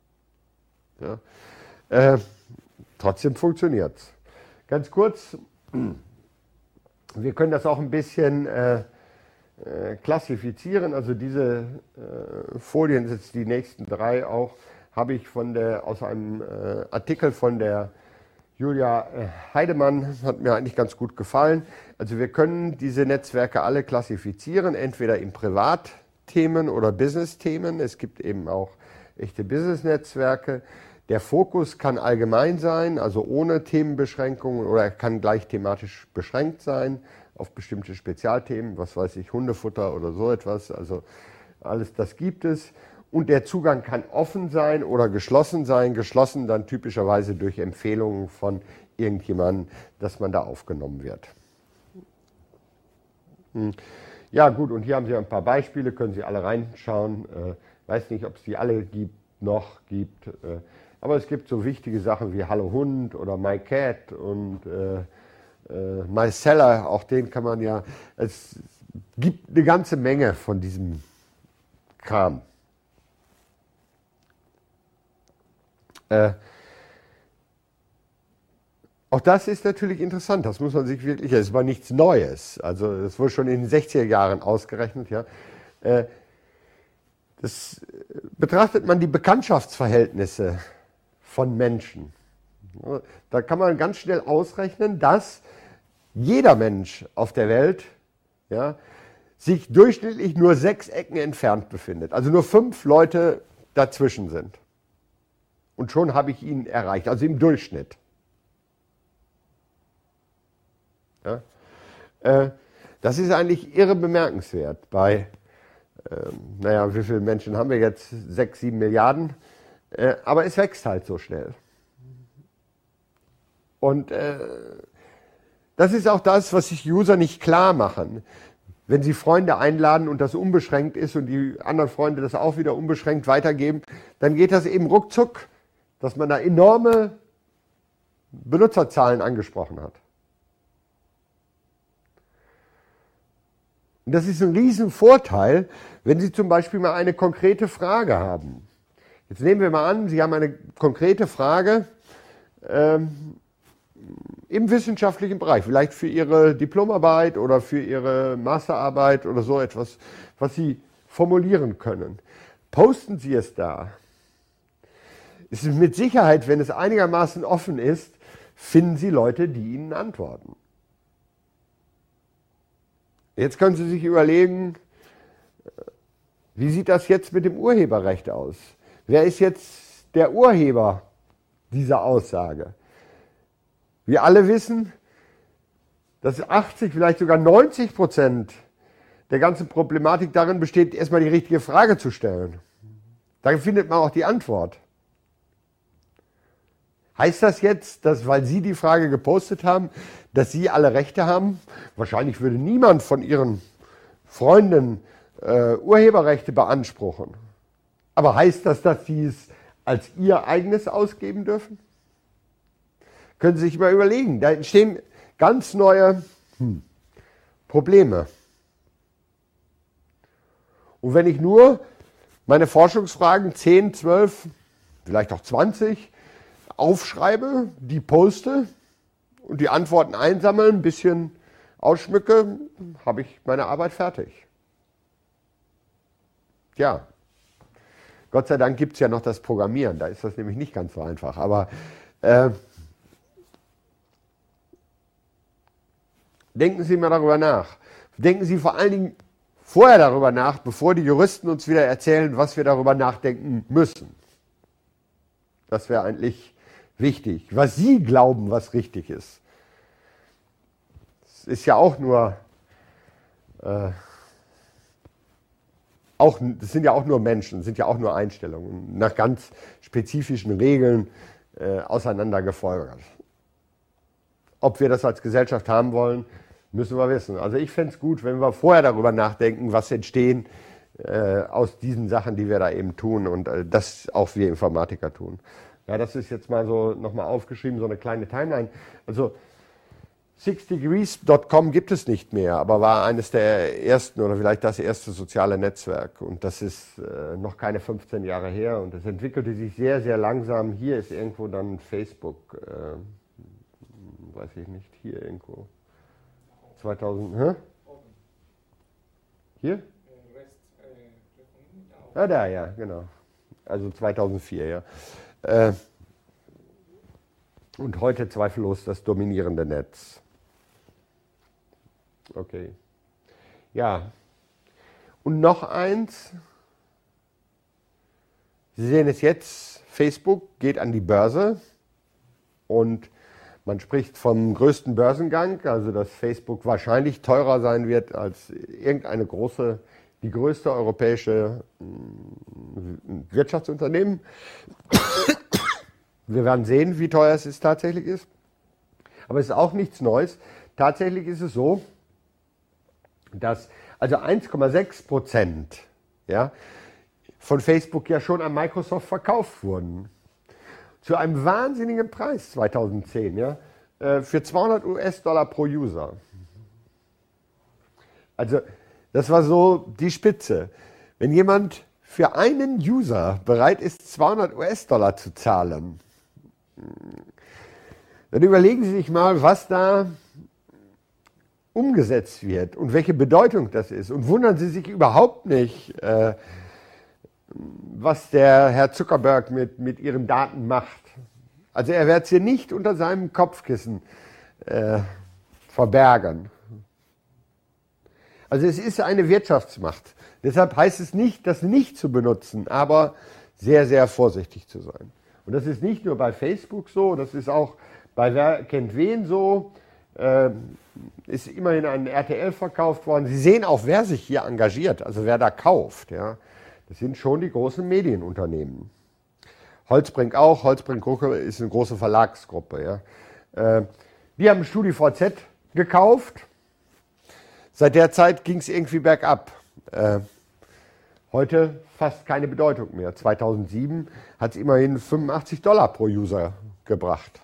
Ja. Trotzdem funktioniert es. Ganz kurz, wir können das auch ein bisschen klassifizieren. Also diese Folien, jetzt die nächsten drei auch, habe ich aus einem Artikel von der Julia Heidemann hat mir eigentlich ganz gut gefallen. Also wir können diese Netzwerke alle klassifizieren, entweder in Privatthemen oder Business-Themen. Es gibt eben auch echte Business-Netzwerke. Der Fokus kann allgemein sein, also ohne Themenbeschränkungen, oder er kann gleich thematisch beschränkt sein auf bestimmte Spezialthemen, was weiß ich, Hundefutter oder so etwas. Also alles das gibt es. Und der Zugang kann offen sein oder geschlossen sein. Geschlossen dann typischerweise durch Empfehlungen von irgendjemandem, dass man da aufgenommen wird. Ja gut, und hier haben Sie ein paar Beispiele, können Sie alle reinschauen. Weiß nicht, ob es die alle gibt. Aber es gibt so wichtige Sachen wie Hallo Hund oder My Cat und My Seller, auch den kann man ja. Es gibt eine ganze Menge von diesem Kram. Auch das ist natürlich interessant, das muss man sich wirklich, es war nichts Neues, also das wurde schon in den 60er Jahren ausgerechnet. Ja. Das betrachtet man die Bekanntschaftsverhältnisse von Menschen. Da kann man ganz schnell ausrechnen, dass jeder Mensch auf der Welt sich durchschnittlich nur 6 Ecken entfernt befindet, also nur 5 Leute dazwischen sind. Und schon habe ich ihn erreicht, also im Durchschnitt. Ja? Das ist eigentlich irre bemerkenswert. Bei, wie viele Menschen haben wir jetzt? 6, 7 Milliarden. Aber es wächst halt so schnell. Und das ist auch das, was sich User nicht klar machen. Wenn sie Freunde einladen und das unbeschränkt ist und die anderen Freunde das auch wieder unbeschränkt weitergeben, dann geht das eben ruckzuck, dass man da enorme Benutzerzahlen angesprochen hat. Und das ist ein Riesenvorteil, wenn Sie zum Beispiel mal eine konkrete Frage haben. Jetzt nehmen wir mal an, Sie haben eine konkrete Frage im wissenschaftlichen Bereich, vielleicht für Ihre Diplomarbeit oder für Ihre Masterarbeit oder so etwas, was Sie formulieren können. Posten Sie es da. Es ist mit Sicherheit, wenn es einigermaßen offen ist, finden Sie Leute, die Ihnen antworten. Jetzt können Sie sich überlegen, wie sieht das jetzt mit dem Urheberrecht aus? Wer ist jetzt der Urheber dieser Aussage? Wir alle wissen, dass 80, vielleicht sogar 90% der ganzen Problematik darin besteht, erstmal die richtige Frage zu stellen. Dann findet man auch die Antwort. Heißt das jetzt, dass, weil Sie die Frage gepostet haben, dass Sie alle Rechte haben? Wahrscheinlich würde niemand von Ihren Freunden Urheberrechte beanspruchen. Aber heißt das, dass Sie es als Ihr eigenes ausgeben dürfen? Können Sie sich mal überlegen, da entstehen ganz neue Probleme. Und wenn ich nur meine Forschungsfragen 10, 12, vielleicht auch 20 aufschreibe, die poste und die Antworten einsammeln, ein bisschen ausschmücke, habe ich meine Arbeit fertig. Ja, Gott sei Dank gibt es ja noch das Programmieren, da ist das nämlich nicht ganz so einfach. Aber denken Sie mal darüber nach. Denken Sie vor allen Dingen vorher darüber nach, bevor die Juristen uns wieder erzählen, was wir darüber nachdenken müssen. Das wäre eigentlich wichtig, was Sie glauben, was richtig ist. Es ist ja auch nur, das sind ja auch nur Menschen, sind ja auch nur Einstellungen, nach ganz spezifischen Regeln auseinandergefolgert. Ob wir das als Gesellschaft haben wollen, müssen wir wissen. Also ich fände es gut, wenn wir vorher darüber nachdenken, was entstehen aus diesen Sachen, die wir da eben tun und das auch wir Informatiker tun. Ja, das ist jetzt mal so nochmal aufgeschrieben, so eine kleine Timeline. Also 6degrees.com gibt es nicht mehr, aber war eines der ersten oder vielleicht das erste soziale Netzwerk. Und das ist noch keine 15 Jahre her und es entwickelte sich sehr, sehr langsam. Hier ist irgendwo dann Facebook, weiß ich nicht, hier irgendwo. 2000, hä? Hier? Ah, da, ja, genau. Also 2004, ja. und heute zweifellos das dominierende Netz. Okay. Ja. Und noch eins. Sie sehen es jetzt, Facebook geht an die Börse und man spricht vom größten Börsengang, also dass Facebook wahrscheinlich teurer sein wird als die größte europäische Wirtschaftsunternehmen. Wir werden sehen, wie teuer es tatsächlich ist. Aber es ist auch nichts Neues. Tatsächlich ist es so, dass also 1,6%, ja, von Facebook ja schon an Microsoft verkauft wurden. Zu einem wahnsinnigen Preis 2010, ja, für 200 US-Dollar pro User. Also das war so die Spitze. Wenn jemand für einen User bereit ist, 200 US-Dollar zu zahlen, dann überlegen Sie sich mal, was da umgesetzt wird und welche Bedeutung das ist. Und wundern Sie sich überhaupt nicht, was der Herr Zuckerberg mit Ihren Daten macht. Also er wird sie nicht unter seinem Kopfkissen verbergen. Also es ist eine Wirtschaftsmacht. Deshalb heißt es nicht, das nicht zu benutzen, aber sehr, sehr vorsichtig zu sein. Und das ist nicht nur bei Facebook so, das ist auch bei Wer kennt wen so. Ist immerhin an RTL verkauft worden. Sie sehen auch, wer sich hier engagiert, also wer da kauft. Ja. Das sind schon die großen Medienunternehmen. Holzbrink auch. Holzbrink-Rucke ist eine große Verlagsgruppe. Ja. Die haben StudiVZ gekauft. Seit der Zeit ging es irgendwie bergab. Heute fast keine Bedeutung mehr. 2007 hat es immerhin 85 Dollar pro User gebracht.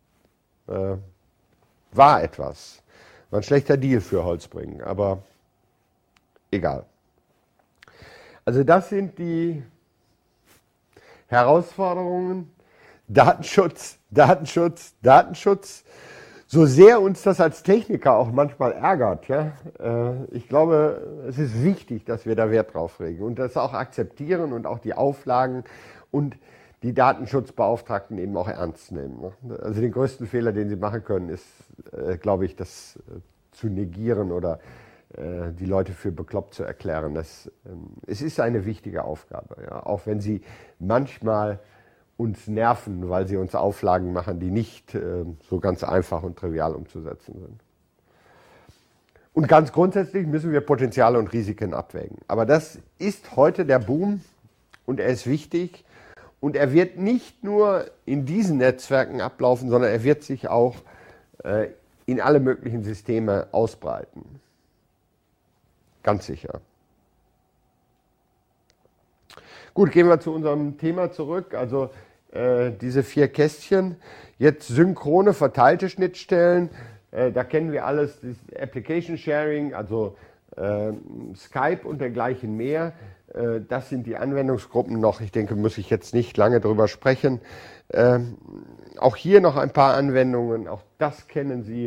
War etwas. War ein schlechter Deal für Holzbrink, aber egal. Also das sind die Herausforderungen. Datenschutz, Datenschutz, Datenschutz. So sehr uns das als Techniker auch manchmal ärgert, ja, ich glaube, es ist wichtig, dass wir da Wert drauf legen und das auch akzeptieren und auch die Auflagen und die Datenschutzbeauftragten eben auch ernst nehmen. Also den größten Fehler, den sie machen können, ist, glaube ich, das zu negieren oder die Leute für bekloppt zu erklären. Es ist eine wichtige Aufgabe, ja, auch wenn sie manchmal uns nerven, weil sie uns Auflagen machen, die nicht so ganz einfach und trivial umzusetzen sind. Und ganz grundsätzlich müssen wir Potenziale und Risiken abwägen. Aber das ist heute der Boom und er ist wichtig und er wird nicht nur in diesen Netzwerken ablaufen, sondern er wird sich auch in alle möglichen Systeme ausbreiten. Ganz sicher. Gut, gehen wir zu unserem Thema zurück. Also diese 4 Kästchen. Jetzt synchrone, verteilte Schnittstellen. Da kennen wir alles, das Application Sharing, also Skype und dergleichen mehr. Das sind die Anwendungsgruppen noch. Ich denke, muss ich jetzt nicht lange drüber sprechen. Auch hier noch ein paar Anwendungen. Auch das kennen Sie.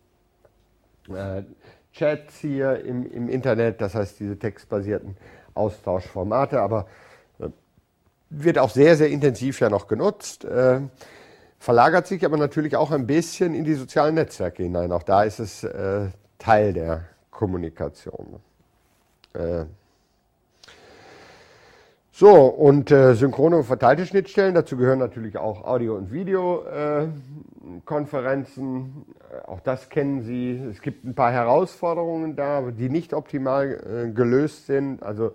Chats hier im Internet, das heißt diese textbasierten Austauschformate, aber wird auch sehr, sehr intensiv ja noch genutzt, verlagert sich aber natürlich auch ein bisschen in die sozialen Netzwerke hinein. Auch da ist es Teil der Kommunikation. So, und synchrone und verteilte Schnittstellen, dazu gehören natürlich auch Audio- und Videokonferenzen. Auch das kennen Sie. Es gibt ein paar Herausforderungen da, die nicht optimal gelöst sind. Also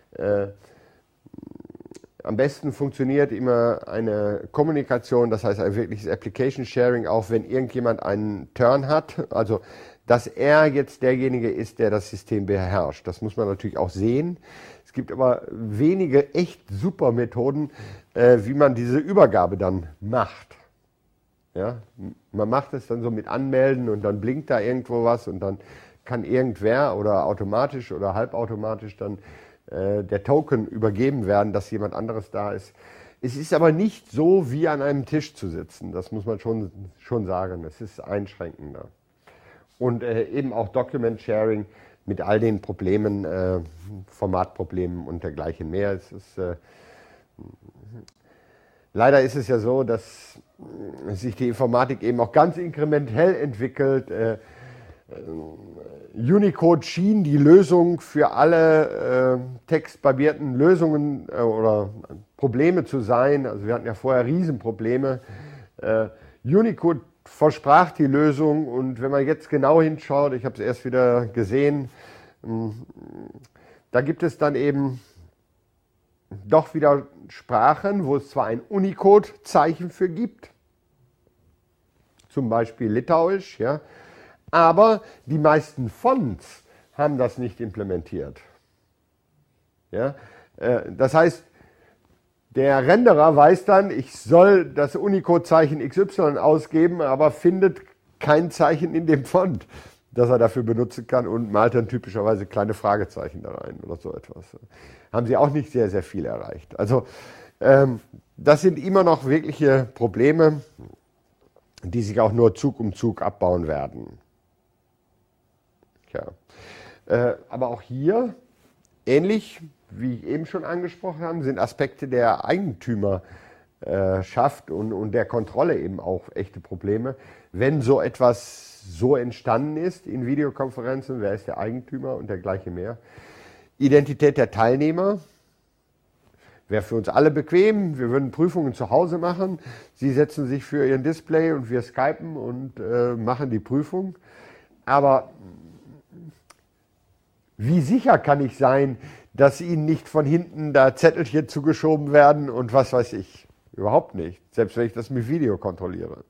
am besten funktioniert immer eine Kommunikation, das heißt ein wirkliches Application Sharing, auch wenn irgendjemand einen Turn hat. Also dass er jetzt derjenige ist, der das System beherrscht. Das muss man natürlich auch sehen. Es gibt aber wenige echt super Methoden, wie man diese Übergabe dann macht. Ja? Man macht es dann so mit Anmelden und dann blinkt da irgendwo was und dann kann irgendwer oder automatisch oder halbautomatisch dann der Token übergeben werden, dass jemand anderes da ist. Es ist aber nicht so, wie an einem Tisch zu sitzen. Das muss man schon sagen. Es ist einschränkender. Und eben auch Document Sharing mit all den Problemen, Formatproblemen und dergleichen mehr. Es ist Leider ist es ja so, dass sich die Informatik eben auch ganz inkrementell entwickelt. Unicode schien die Lösung für alle textbasierten Lösungen oder Probleme zu sein. Also wir hatten ja vorher Riesenprobleme. Unicode versprach die Lösung und wenn man jetzt genau hinschaut, ich habe es erst wieder gesehen, da gibt es dann eben doch wieder Sprachen, wo es zwar ein Unicode-Zeichen für gibt, zum Beispiel Litauisch, ja, aber die meisten Fonts haben das nicht implementiert. Ja, das heißt, der Renderer weiß dann, ich soll das Unicode-Zeichen XY ausgeben, aber findet kein Zeichen in dem Font, das er dafür benutzen kann und malt dann typischerweise kleine Fragezeichen da rein oder so etwas. Haben sie auch nicht sehr, sehr viel erreicht. Also das sind immer noch wirkliche Probleme, die sich auch nur Zug um Zug abbauen werden. Ja. Aber auch hier, ähnlich wie ich eben schon angesprochen habe, sind Aspekte der Eigentümerschaft und der Kontrolle eben auch echte Probleme. Wenn so etwas so entstanden ist in Videokonferenzen, wer ist der Eigentümer und dergleichen mehr. Identität der Teilnehmer wäre für uns alle bequem. Wir würden Prüfungen zu Hause machen. Sie setzen sich für Ihren Display und wir skypen und machen die Prüfung. Aber wie sicher kann ich sein, dass Ihnen nicht von hinten da Zettelchen zugeschoben werden und was weiß ich? Überhaupt nicht. Selbst wenn ich das mit Video kontrolliere.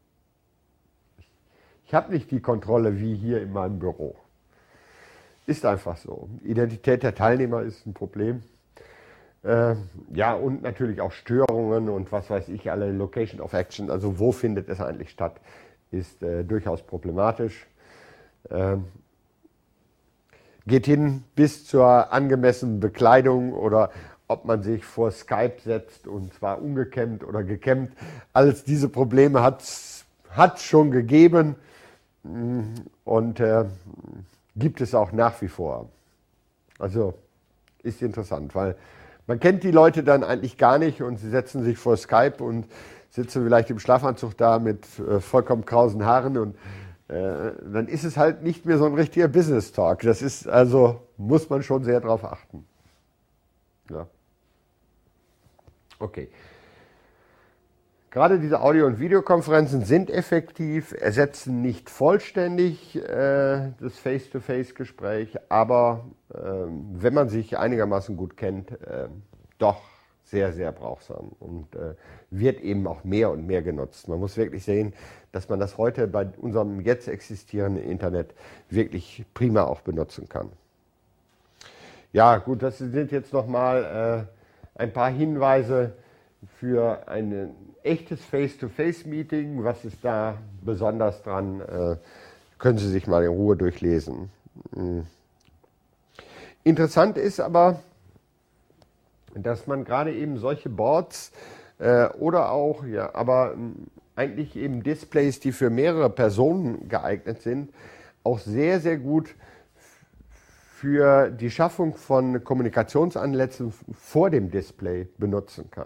Ich habe nicht die Kontrolle wie hier in meinem Büro. Ist einfach so. Identität der Teilnehmer ist ein Problem. Ja, und natürlich auch Störungen und was weiß ich, alle Location of Action, also wo findet es eigentlich statt, ist durchaus problematisch. Geht hin bis zur angemessenen Bekleidung oder ob man sich vor Skype setzt und zwar ungekämmt oder gekämmt. Alles diese Probleme hat es schon gegeben und gibt es auch nach wie vor. Also ist interessant, weil man kennt die Leute dann eigentlich gar nicht und sie setzen sich vor Skype und sitzen vielleicht im Schlafanzug da mit vollkommen krausen Haaren und dann ist es halt nicht mehr so ein richtiger Business Talk. Das ist also, muss man schon sehr drauf achten. Ja. Okay. Gerade diese Audio- und Videokonferenzen sind effektiv, ersetzen nicht vollständig das Face-to-Face-Gespräch, aber wenn man sich einigermaßen gut kennt, doch sehr, sehr brauchsam und wird eben auch mehr und mehr genutzt. Man muss wirklich sehen, dass man das heute bei unserem jetzt existierenden Internet wirklich prima auch benutzen kann. Ja gut, das sind jetzt nochmal ein paar Hinweise für ein echtes Face-to-Face-Meeting. Was ist da besonders dran? Können Sie sich mal in Ruhe durchlesen. Interessant ist aber, dass man gerade eben solche Boards oder auch, ja, aber eigentlich eben Displays, die für mehrere Personen geeignet sind, auch sehr, sehr gut für die Schaffung von Kommunikationsanlässen vor dem Display benutzen kann.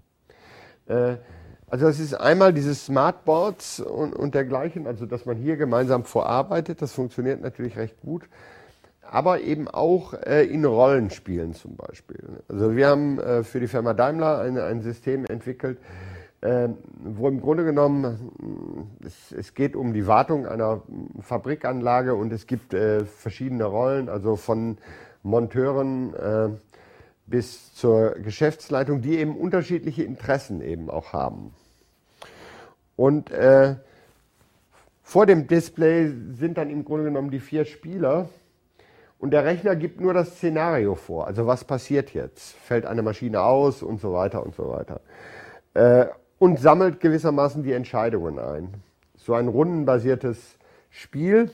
Also das ist einmal diese Smartboards und dergleichen, also dass man hier gemeinsam vorarbeitet, das funktioniert natürlich recht gut. Aber eben auch in Rollenspielen zum Beispiel. Also wir haben für die Firma Daimler ein System entwickelt, wo im Grunde genommen es geht um die Wartung einer Fabrikanlage und es gibt verschiedene Rollen, also von Monteuren bis zur Geschäftsleitung, die eben unterschiedliche Interessen eben auch haben. Und vor dem Display sind dann im Grunde genommen die 4 Spieler. Und der Rechner gibt nur das Szenario vor. Also was passiert jetzt? Fällt eine Maschine aus und so weiter und so weiter. Und sammelt gewissermaßen die Entscheidungen ein. So ein rundenbasiertes Spiel.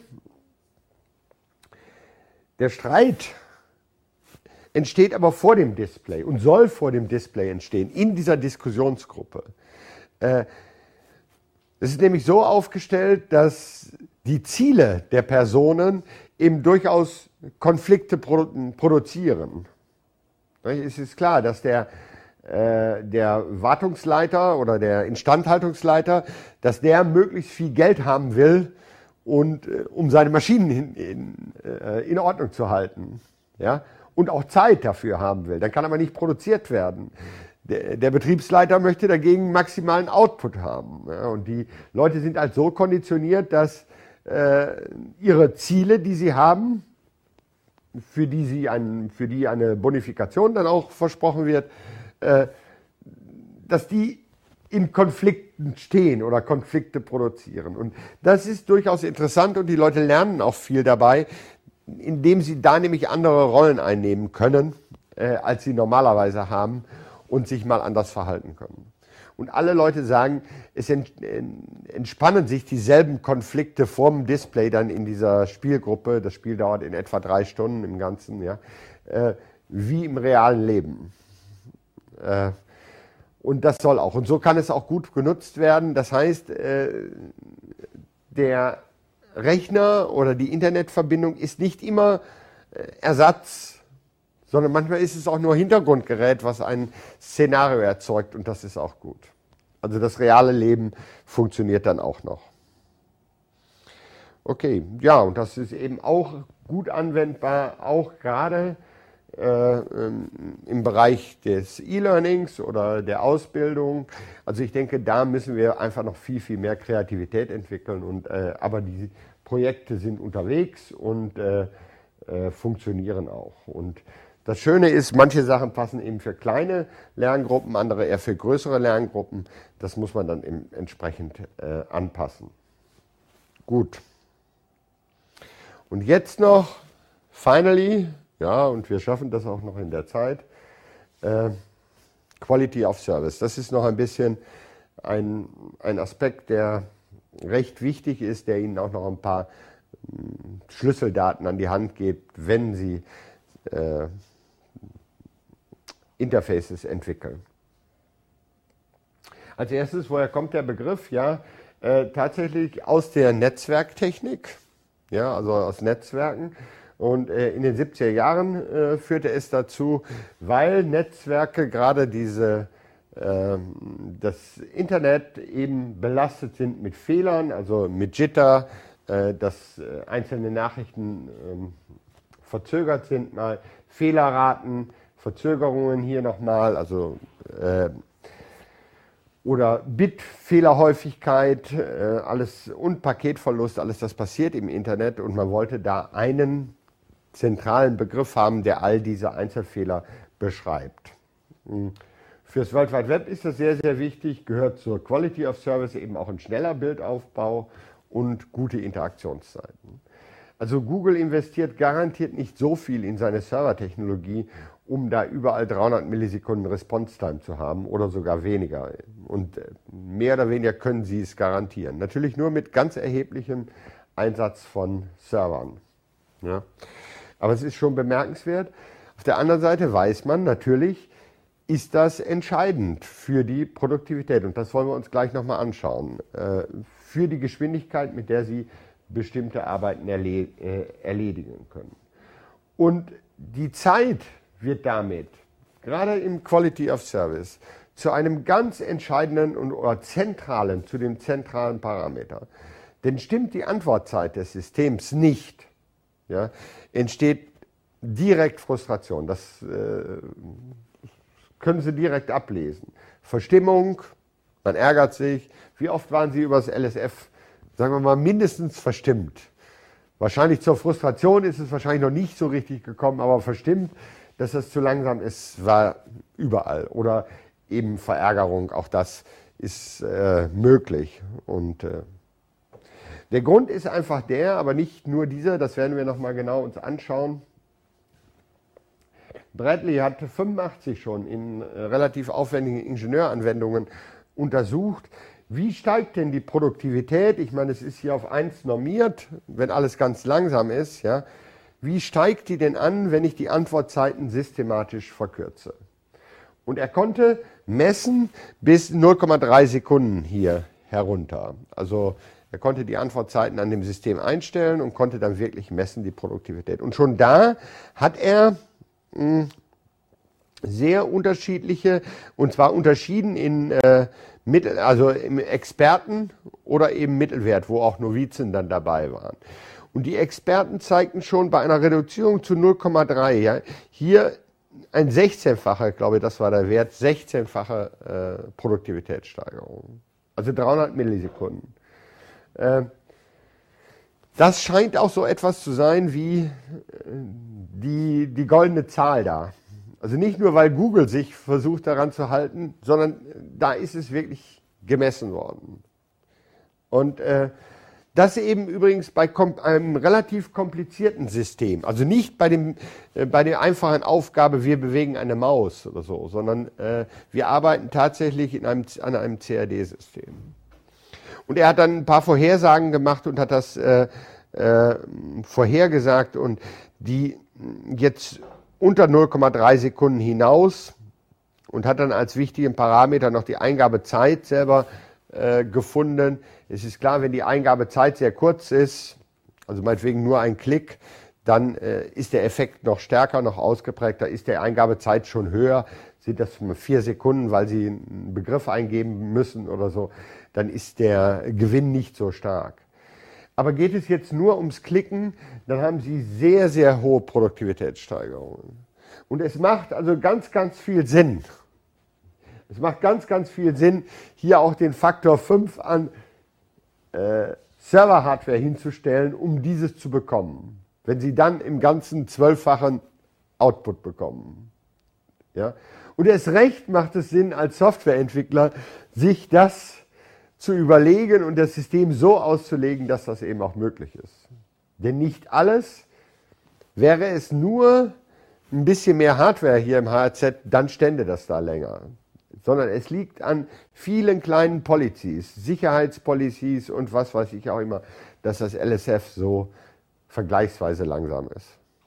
Der Streit entsteht aber vor dem Display und soll vor dem Display entstehen, in dieser Diskussionsgruppe. Es ist nämlich so aufgestellt, dass die Ziele der Personen eben durchaus Konflikte produzieren. Es ist klar, dass der der Wartungsleiter oder der Instandhaltungsleiter, dass der möglichst viel Geld haben will, und, um seine Maschinen in Ordnung zu halten. Ja? Und auch Zeit dafür haben will. Dann kann aber nicht produziert werden. Der Betriebsleiter möchte dagegen maximalen Output haben. Ja? Und die Leute sind halt so konditioniert, dass ihre Ziele, die sie haben, für die eine Bonifikation dann auch versprochen wird, dass die in Konflikten stehen oder Konflikte produzieren. Und das ist durchaus interessant und die Leute lernen auch viel dabei, indem sie da nämlich andere Rollen einnehmen können, als sie normalerweise haben und sich mal anders verhalten können. Und alle Leute sagen, es entspannen sich dieselben Konflikte vorm Display dann in dieser Spielgruppe. Das Spiel dauert in etwa 3 Stunden im Ganzen, ja, wie im realen Leben. Und das soll auch. Und so kann es auch gut genutzt werden. Das heißt, der Rechner oder die Internetverbindung ist nicht immer Ersatz, sondern manchmal ist es auch nur Hintergrundgerät, was ein Szenario erzeugt. Und das ist auch gut. Also das reale Leben funktioniert dann auch noch. Okay, ja, und das ist eben auch gut anwendbar, auch gerade im Bereich des E-Learnings oder der Ausbildung. Also ich denke, da müssen wir einfach noch viel, viel mehr Kreativität entwickeln. Aber die Projekte sind unterwegs und funktionieren auch. Und das Schöne ist, manche Sachen passen eben für kleine Lerngruppen, andere eher für größere Lerngruppen. Das muss man dann eben entsprechend anpassen. Gut. Und jetzt noch, finally, ja, und wir schaffen das auch noch in der Zeit, Quality of Service. Das ist noch ein bisschen ein Aspekt, der recht wichtig ist, der Ihnen auch noch ein paar Schlüsseldaten an die Hand gibt, wenn Sie Interfaces entwickeln. Als erstes, woher kommt der Begriff? Ja, tatsächlich aus der Netzwerktechnik, ja, also aus Netzwerken. Und in den 70er Jahren führte es dazu, weil Netzwerke gerade das Internet eben belastet sind mit Fehlern, also mit Jitter, dass einzelne Nachrichten verzögert sind, mal Fehlerraten, Verzögerungen hier nochmal, also oder Bit-Fehlerhäufigkeit, alles und Paketverlust, alles das passiert im Internet und man wollte da einen zentralen Begriff haben, der all diese Einzelfehler beschreibt. Fürs World Wide Web ist das sehr, sehr wichtig, gehört zur Quality of Service eben auch ein schneller Bildaufbau und gute Interaktionszeiten. Also Google investiert garantiert nicht so viel in seine Servertechnologie, um da überall 300 Millisekunden Response Time zu haben oder sogar weniger. Und mehr oder weniger können sie es garantieren. Natürlich nur mit ganz erheblichem Einsatz von Servern. Ja. Aber es ist schon bemerkenswert. Auf der anderen Seite weiß man natürlich, ist das entscheidend für die Produktivität. Und das wollen wir uns gleich nochmal anschauen. Für die Geschwindigkeit, mit der Sie bestimmte Arbeiten erledigen können. Und die Zeit wird damit, gerade im Quality of Service, zu einem ganz entscheidenden oder zu dem zentralen Parameter. Denn stimmt die Antwortzeit des Systems nicht, ja, entsteht direkt Frustration. Das können Sie direkt ablesen. Verstimmung, man ärgert sich. Wie oft waren Sie über das LSF, sagen wir mal, mindestens verstimmt? Wahrscheinlich zur Frustration ist es wahrscheinlich noch nicht so richtig gekommen, aber verstimmt, dass das zu langsam ist, war überall. Oder eben Verärgerung, auch das ist möglich. Und der Grund ist einfach der, aber nicht nur dieser, das werden wir nochmal genau uns anschauen. Bradley hat 85 schon in relativ aufwendigen Ingenieuranwendungen untersucht, wie steigt denn die Produktivität? Ich meine, es ist hier auf 1 normiert, wenn alles ganz langsam ist. Ja. Wie steigt die denn an, wenn ich die Antwortzeiten systematisch verkürze? Und er konnte messen bis 0,3 Sekunden hier herunter. Also er konnte die Antwortzeiten an dem System einstellen und konnte dann wirklich messen die Produktivität. Und schon da hat er sehr unterschiedliche, und zwar unterschieden in also im Experten oder eben Mittelwert, wo auch Novizen dann dabei waren. Und die Experten zeigten schon bei einer Reduzierung zu 0,3, ja, hier ein 16-facher, glaube ich, das war der Wert, 16-fache Produktivitätssteigerung. Also 300 Millisekunden. Das scheint auch so etwas zu sein wie die goldene Zahl da. Also nicht nur, weil Google sich versucht daran zu halten, sondern da ist es wirklich gemessen worden. Und das eben übrigens bei einem relativ komplizierten System. Also nicht bei der einfachen Aufgabe, wir bewegen eine Maus oder so, sondern wir arbeiten tatsächlich an einem CAD-System. Und er hat dann ein paar Vorhersagen gemacht und hat das vorhergesagt und die jetzt unter 0,3 Sekunden hinaus und hat dann als wichtigen Parameter noch die Eingabezeit selber gefunden. Es ist klar, wenn die Eingabezeit sehr kurz ist, also meinetwegen nur ein Klick, dann ist der Effekt noch stärker, noch ausgeprägter, ist der Eingabezeit schon höher, sind das 4 Sekunden, weil Sie einen Begriff eingeben müssen oder so, dann ist der Gewinn nicht so stark. Aber geht es jetzt nur ums Klicken, dann haben Sie sehr, sehr hohe Produktivitätssteigerungen. Und es macht also ganz, ganz viel Sinn. Es macht ganz, ganz viel Sinn, hier auch den Faktor 5 an Server-Hardware hinzustellen, um dieses zu bekommen. Wenn Sie dann im Ganzen 12-fachen Output bekommen. Ja? Und erst recht macht es Sinn, als Softwareentwickler sich das zu überlegen und das System so auszulegen, dass das eben auch möglich ist. Denn nicht alles, wäre es nur ein bisschen mehr Hardware hier im HRZ, dann stände das da länger. Sondern es liegt an vielen kleinen Policies, Sicherheitspolicies und was weiß ich auch immer, dass das LSF so vergleichsweise langsam ist.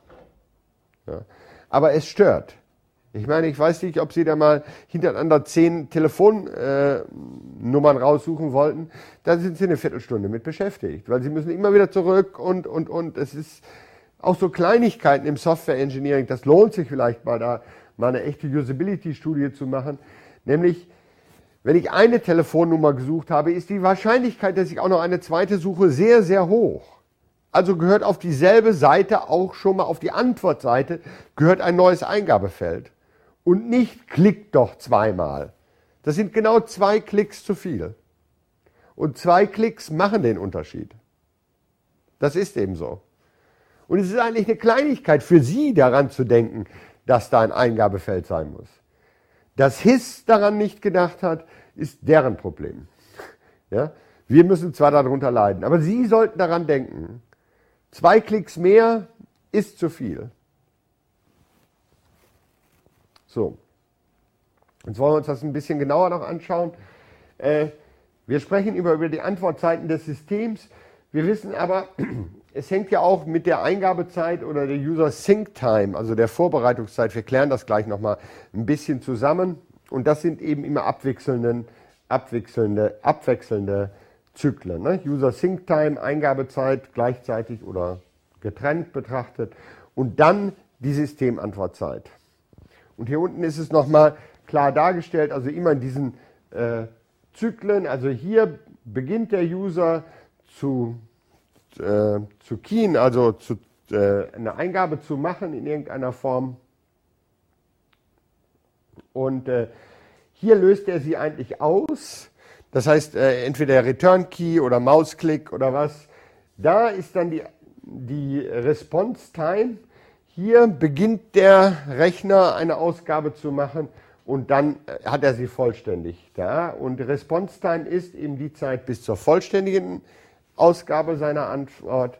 Ja. Aber es stört. Ich meine, ich weiß nicht, ob Sie da mal hintereinander 10 Telefonnummern raussuchen wollten. Da sind Sie eine Viertelstunde mit beschäftigt, weil Sie müssen immer wieder zurück und. Es ist auch so Kleinigkeiten im Software Engineering, das lohnt sich vielleicht mal da mal eine echte Usability-Studie zu machen. Nämlich, wenn ich eine Telefonnummer gesucht habe, ist die Wahrscheinlichkeit, dass ich auch noch eine zweite suche, sehr, sehr hoch. Also gehört auf dieselbe Seite auch schon mal auf die Antwortseite gehört ein neues Eingabefeld. Und nicht klickt doch zweimal. Das sind genau 2 Klicks zu viel. Und 2 Klicks machen den Unterschied. Das ist eben so. Und es ist eigentlich eine Kleinigkeit für Sie, daran zu denken, dass da ein Eingabefeld sein muss. Dass HIS daran nicht gedacht hat, ist deren Problem. Ja? Wir müssen zwar darunter leiden, aber Sie sollten daran denken. 2 Klicks mehr ist zu viel. So, jetzt wollen wir uns das ein bisschen genauer noch anschauen. Wir sprechen über die Antwortzeiten des Systems. Wir wissen aber, es hängt ja auch mit der Eingabezeit oder der User Sync Time, also der Vorbereitungszeit. Wir klären das gleich nochmal ein bisschen zusammen. Und das sind eben immer abwechselnde Zyklen. Ne? User Sync Time, Eingabezeit gleichzeitig oder getrennt betrachtet. Und dann die Systemantwortzeit. Und hier unten ist es nochmal klar dargestellt, also immer in diesen Zyklen. Also hier beginnt der User zu keyen, also eine Eingabe zu machen in irgendeiner Form. Und hier löst er sie eigentlich aus. Das heißt, entweder Return Key oder Mausklick oder was. Da ist dann die Response Time. Hier beginnt der Rechner eine Ausgabe zu machen und dann hat er sie vollständig da. Und Response Time ist eben die Zeit bis zur vollständigen Ausgabe seiner Antwort.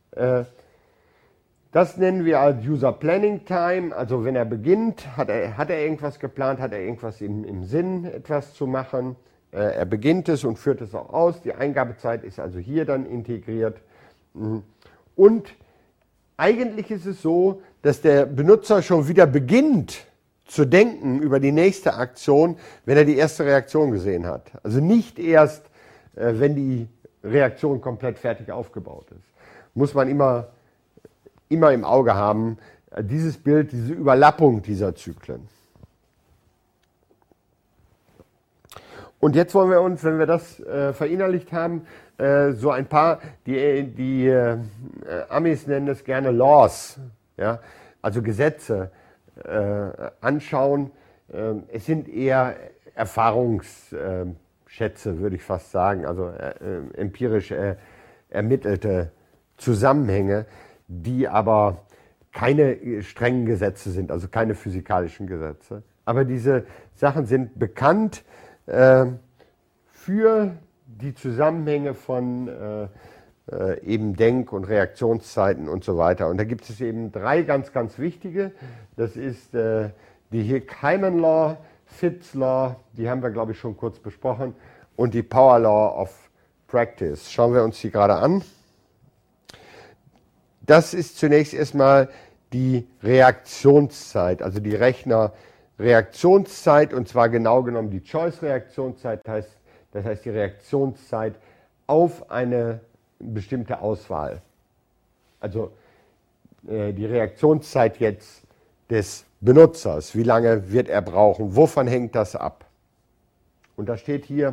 Das nennen wir als User Planning Time. Also wenn er beginnt, hat er irgendwas geplant, hat er irgendwas im Sinn, etwas zu machen. Er beginnt es und führt es auch aus. Die Eingabezeit ist also hier dann integriert. Und eigentlich ist es so, dass der Benutzer schon wieder beginnt zu denken über die nächste Aktion, wenn er die erste Reaktion gesehen hat. Also nicht erst, wenn die Reaktion komplett fertig aufgebaut ist. Muss man immer im Auge haben, dieses Bild, diese Überlappung dieser Zyklen. Und jetzt wollen wir uns, wenn wir das verinnerlicht haben, so ein paar, die Amis nennen es gerne Laws, ja, also Gesetze anschauen. Es sind eher Erfahrungsschätze, würde ich fast sagen, also empirisch ermittelte Zusammenhänge, die aber keine strengen Gesetze sind, also keine physikalischen Gesetze. Aber diese Sachen sind bekannt für die Zusammenhänge von eben Denk- und Reaktionszeiten und so weiter. Und da gibt es eben 3 ganz, ganz wichtige. Das ist die Hickman Law, Fitts Law, die haben wir, glaube ich, schon kurz besprochen, und die Power Law of Practice. Schauen wir uns die gerade an. Das ist zunächst erstmal die Reaktionszeit, also die Rechnerreaktionszeit, und zwar genau genommen die Choice-Reaktionszeit, das heißt die Reaktionszeit auf eine bestimmte Auswahl. Also die Reaktionszeit jetzt des Benutzers, wie lange wird er brauchen, wovon hängt das ab? Und da steht hier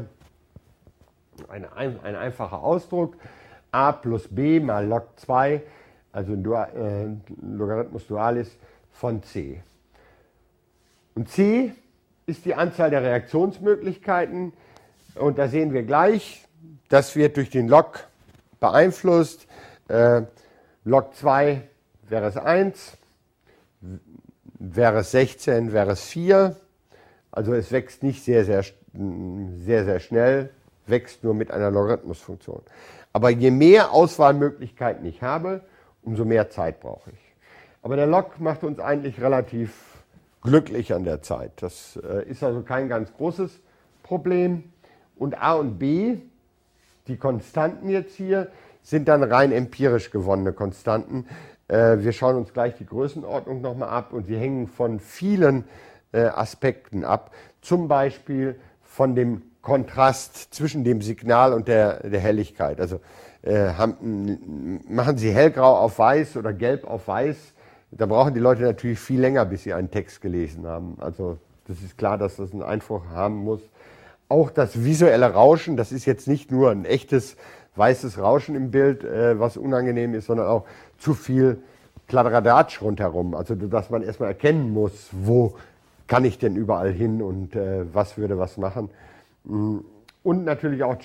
ein einfacher Ausdruck, a plus b mal log 2, also Logarithmus Dualis von c. Und c ist die Anzahl der Reaktionsmöglichkeiten, und da sehen wir gleich, das wird durch den Log beeinflusst. Log 2 wäre es 1, wäre es 16, wäre es 4. Also es wächst nicht sehr, sehr schnell, wächst nur mit einer Logarithmusfunktion. Aber je mehr Auswahlmöglichkeiten ich habe, umso mehr Zeit brauche ich. Aber der Log macht uns eigentlich relativ glücklich an der Zeit. Das ist also kein ganz großes Problem. Und a und b, die Konstanten jetzt hier, sind dann rein empirisch gewonnene Konstanten. Wir schauen uns gleich die Größenordnung nochmal ab, und sie hängen von vielen Aspekten ab. Zum Beispiel von dem Kontrast zwischen dem Signal und der Helligkeit. Also machen Sie hellgrau auf weiß oder gelb auf weiß, da brauchen die Leute natürlich viel länger, bis sie einen Text gelesen haben. Also das ist klar, dass das einen Einfluss haben muss. Auch das visuelle Rauschen, das ist jetzt nicht nur ein echtes weißes Rauschen im Bild, was unangenehm ist, sondern auch zu viel Kladderadatsch rundherum. Also dass man erstmal erkennen muss, wo kann ich denn überall hin und was würde was machen. Und natürlich auch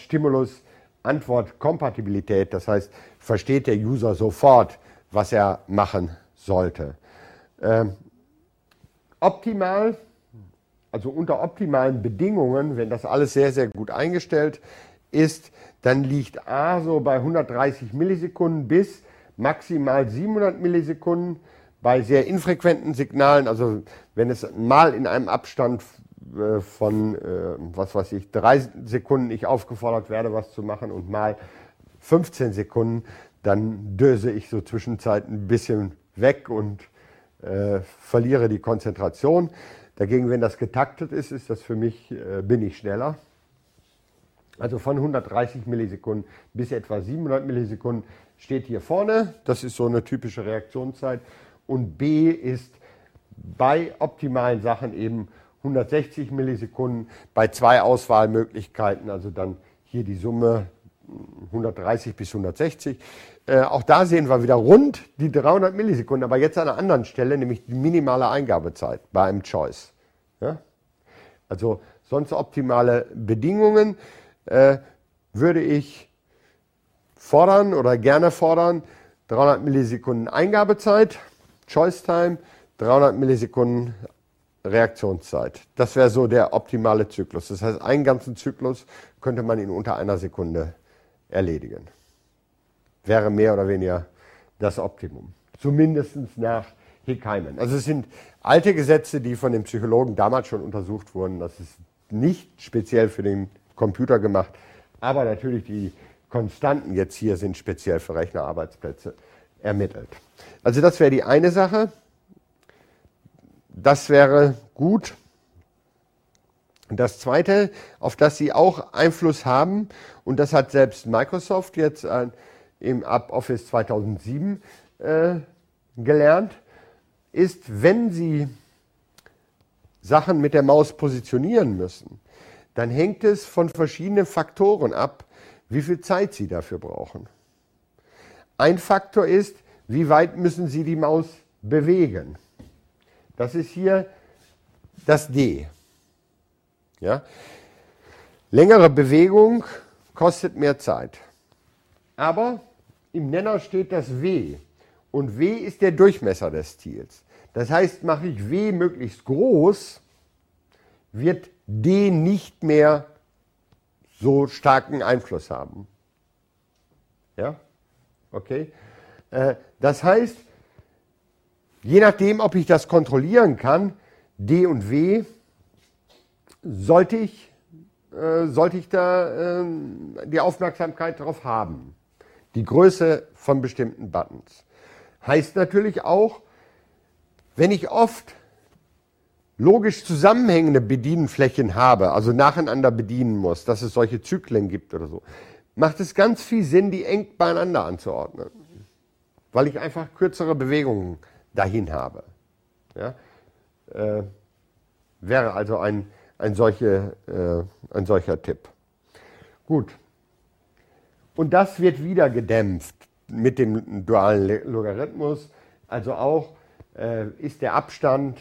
Stimulus-Antwort-Kompatibilität, das heißt, versteht der User sofort, was er machen sollte. Optimal, also unter optimalen Bedingungen, wenn das alles sehr, sehr gut eingestellt ist, dann liegt A so bei 130 Millisekunden bis maximal 700 Millisekunden. Bei sehr infrequenten Signalen, also wenn es mal in einem Abstand von, 3 Sekunden ich aufgefordert werde, was zu machen, und mal 15 Sekunden, dann döse ich so zwischenzeitlich ein bisschen weg und verliere die Konzentration. Dagegen, wenn das getaktet ist, ist das für mich, bin ich schneller. Also von 130 Millisekunden bis etwa 700 Millisekunden steht hier vorne. Das ist so eine typische Reaktionszeit. Und B ist bei optimalen Sachen eben 160 Millisekunden, bei 2 Auswahlmöglichkeiten, also dann hier die Summe 130 bis 160. Auch da sehen wir wieder rund die 300 Millisekunden, aber jetzt an einer anderen Stelle, nämlich die minimale Eingabezeit bei einem Choice. Ja? Also sonst optimale Bedingungen würde ich fordern oder gerne fordern, 300 Millisekunden Eingabezeit, Choice Time, 300 Millisekunden Reaktionszeit. Das wäre so der optimale Zyklus. Das heißt, einen ganzen Zyklus könnte man in unter einer Sekunde erledigen. Wäre mehr oder weniger das Optimum. Zumindest nach Hickman. Also es sind alte Gesetze, die von den Psychologen damals schon untersucht wurden. Das ist nicht speziell für den Computer gemacht, aber natürlich die Konstanten jetzt hier sind speziell für Rechnerarbeitsplätze ermittelt. Also das wäre die eine Sache. Das wäre gut. Das Zweite, auf das Sie auch Einfluss haben, und das hat selbst Microsoft jetzt ab Office 2007 gelernt, ist, wenn Sie Sachen mit der Maus positionieren müssen, dann hängt es von verschiedenen Faktoren ab, wie viel Zeit Sie dafür brauchen. Ein Faktor ist, wie weit müssen Sie die Maus bewegen. Das ist hier das D. Ja? Längere Bewegung kostet mehr Zeit. Aber im Nenner steht das W. Und W ist der Durchmesser des Stiels. Das heißt, mache ich W möglichst groß, wird D nicht mehr so starken Einfluss haben. Ja? Okay? Das heißt, je nachdem, ob ich das kontrollieren kann, D und W, sollte ich da die Aufmerksamkeit darauf haben. Die Größe von bestimmten Buttons. Heißt natürlich auch, wenn ich oft logisch zusammenhängende Bedienflächen habe, also nacheinander bedienen muss, dass es solche Zyklen gibt oder so, macht es ganz viel Sinn, die eng beieinander anzuordnen, weil ich einfach kürzere Bewegungen dahin habe. Ja? Wäre also ein solcher Tipp. Gut. Und das wird wieder gedämpft mit dem dualen Logarithmus. Also auch ist der Abstand,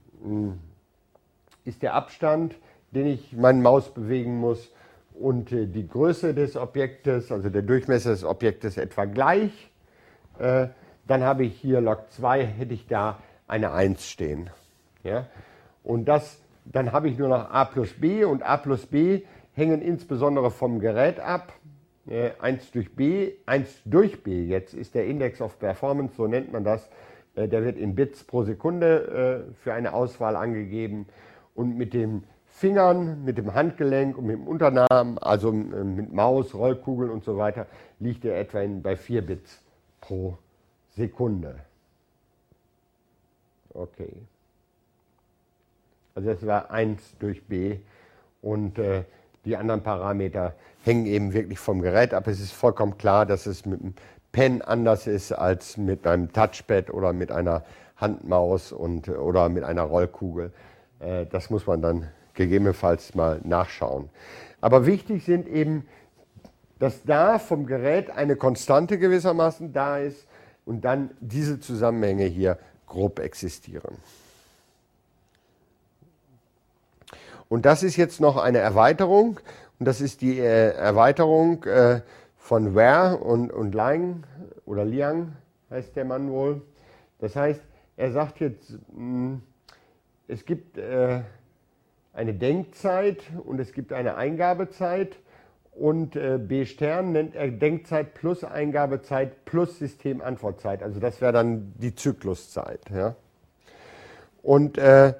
den ich meine Maus bewegen muss, und die Größe des Objektes, also der Durchmesser des Objektes etwa gleich. Dann habe ich hier log 2, hätte ich da eine 1 stehen. Ja? Und dann habe ich nur noch a plus b, und a plus b hängen insbesondere vom Gerät ab. 1 durch b jetzt ist der Index of Performance, so nennt man das. Der wird in Bits pro Sekunde für eine Auswahl angegeben. Und mit den Fingern, mit dem Handgelenk und mit dem Unterarm, also mit Maus, Rollkugeln und so weiter, liegt er etwa bei 4 Bits pro Sekunde. Okay. Also das war 1 durch b, und die anderen Parameter hängen eben wirklich vom Gerät ab. Es ist vollkommen klar, dass es mit dem Pen anders ist als mit einem Touchpad oder mit einer Handmaus oder mit einer Rollkugel. Das muss man dann gegebenenfalls mal nachschauen. Aber wichtig sind eben, dass da vom Gerät eine Konstante gewissermaßen da ist und dann diese Zusammenhänge hier grob existieren. Und das ist jetzt noch eine Erweiterung, und das ist die Erweiterung von Ware und Liang, oder Liang heißt der Mann wohl. Das heißt, er sagt jetzt, es gibt eine Denkzeit und es gibt eine Eingabezeit, und B' nennt er Denkzeit plus Eingabezeit plus Systemantwortzeit. Also das wäre dann die Zykluszeit. Ja? Und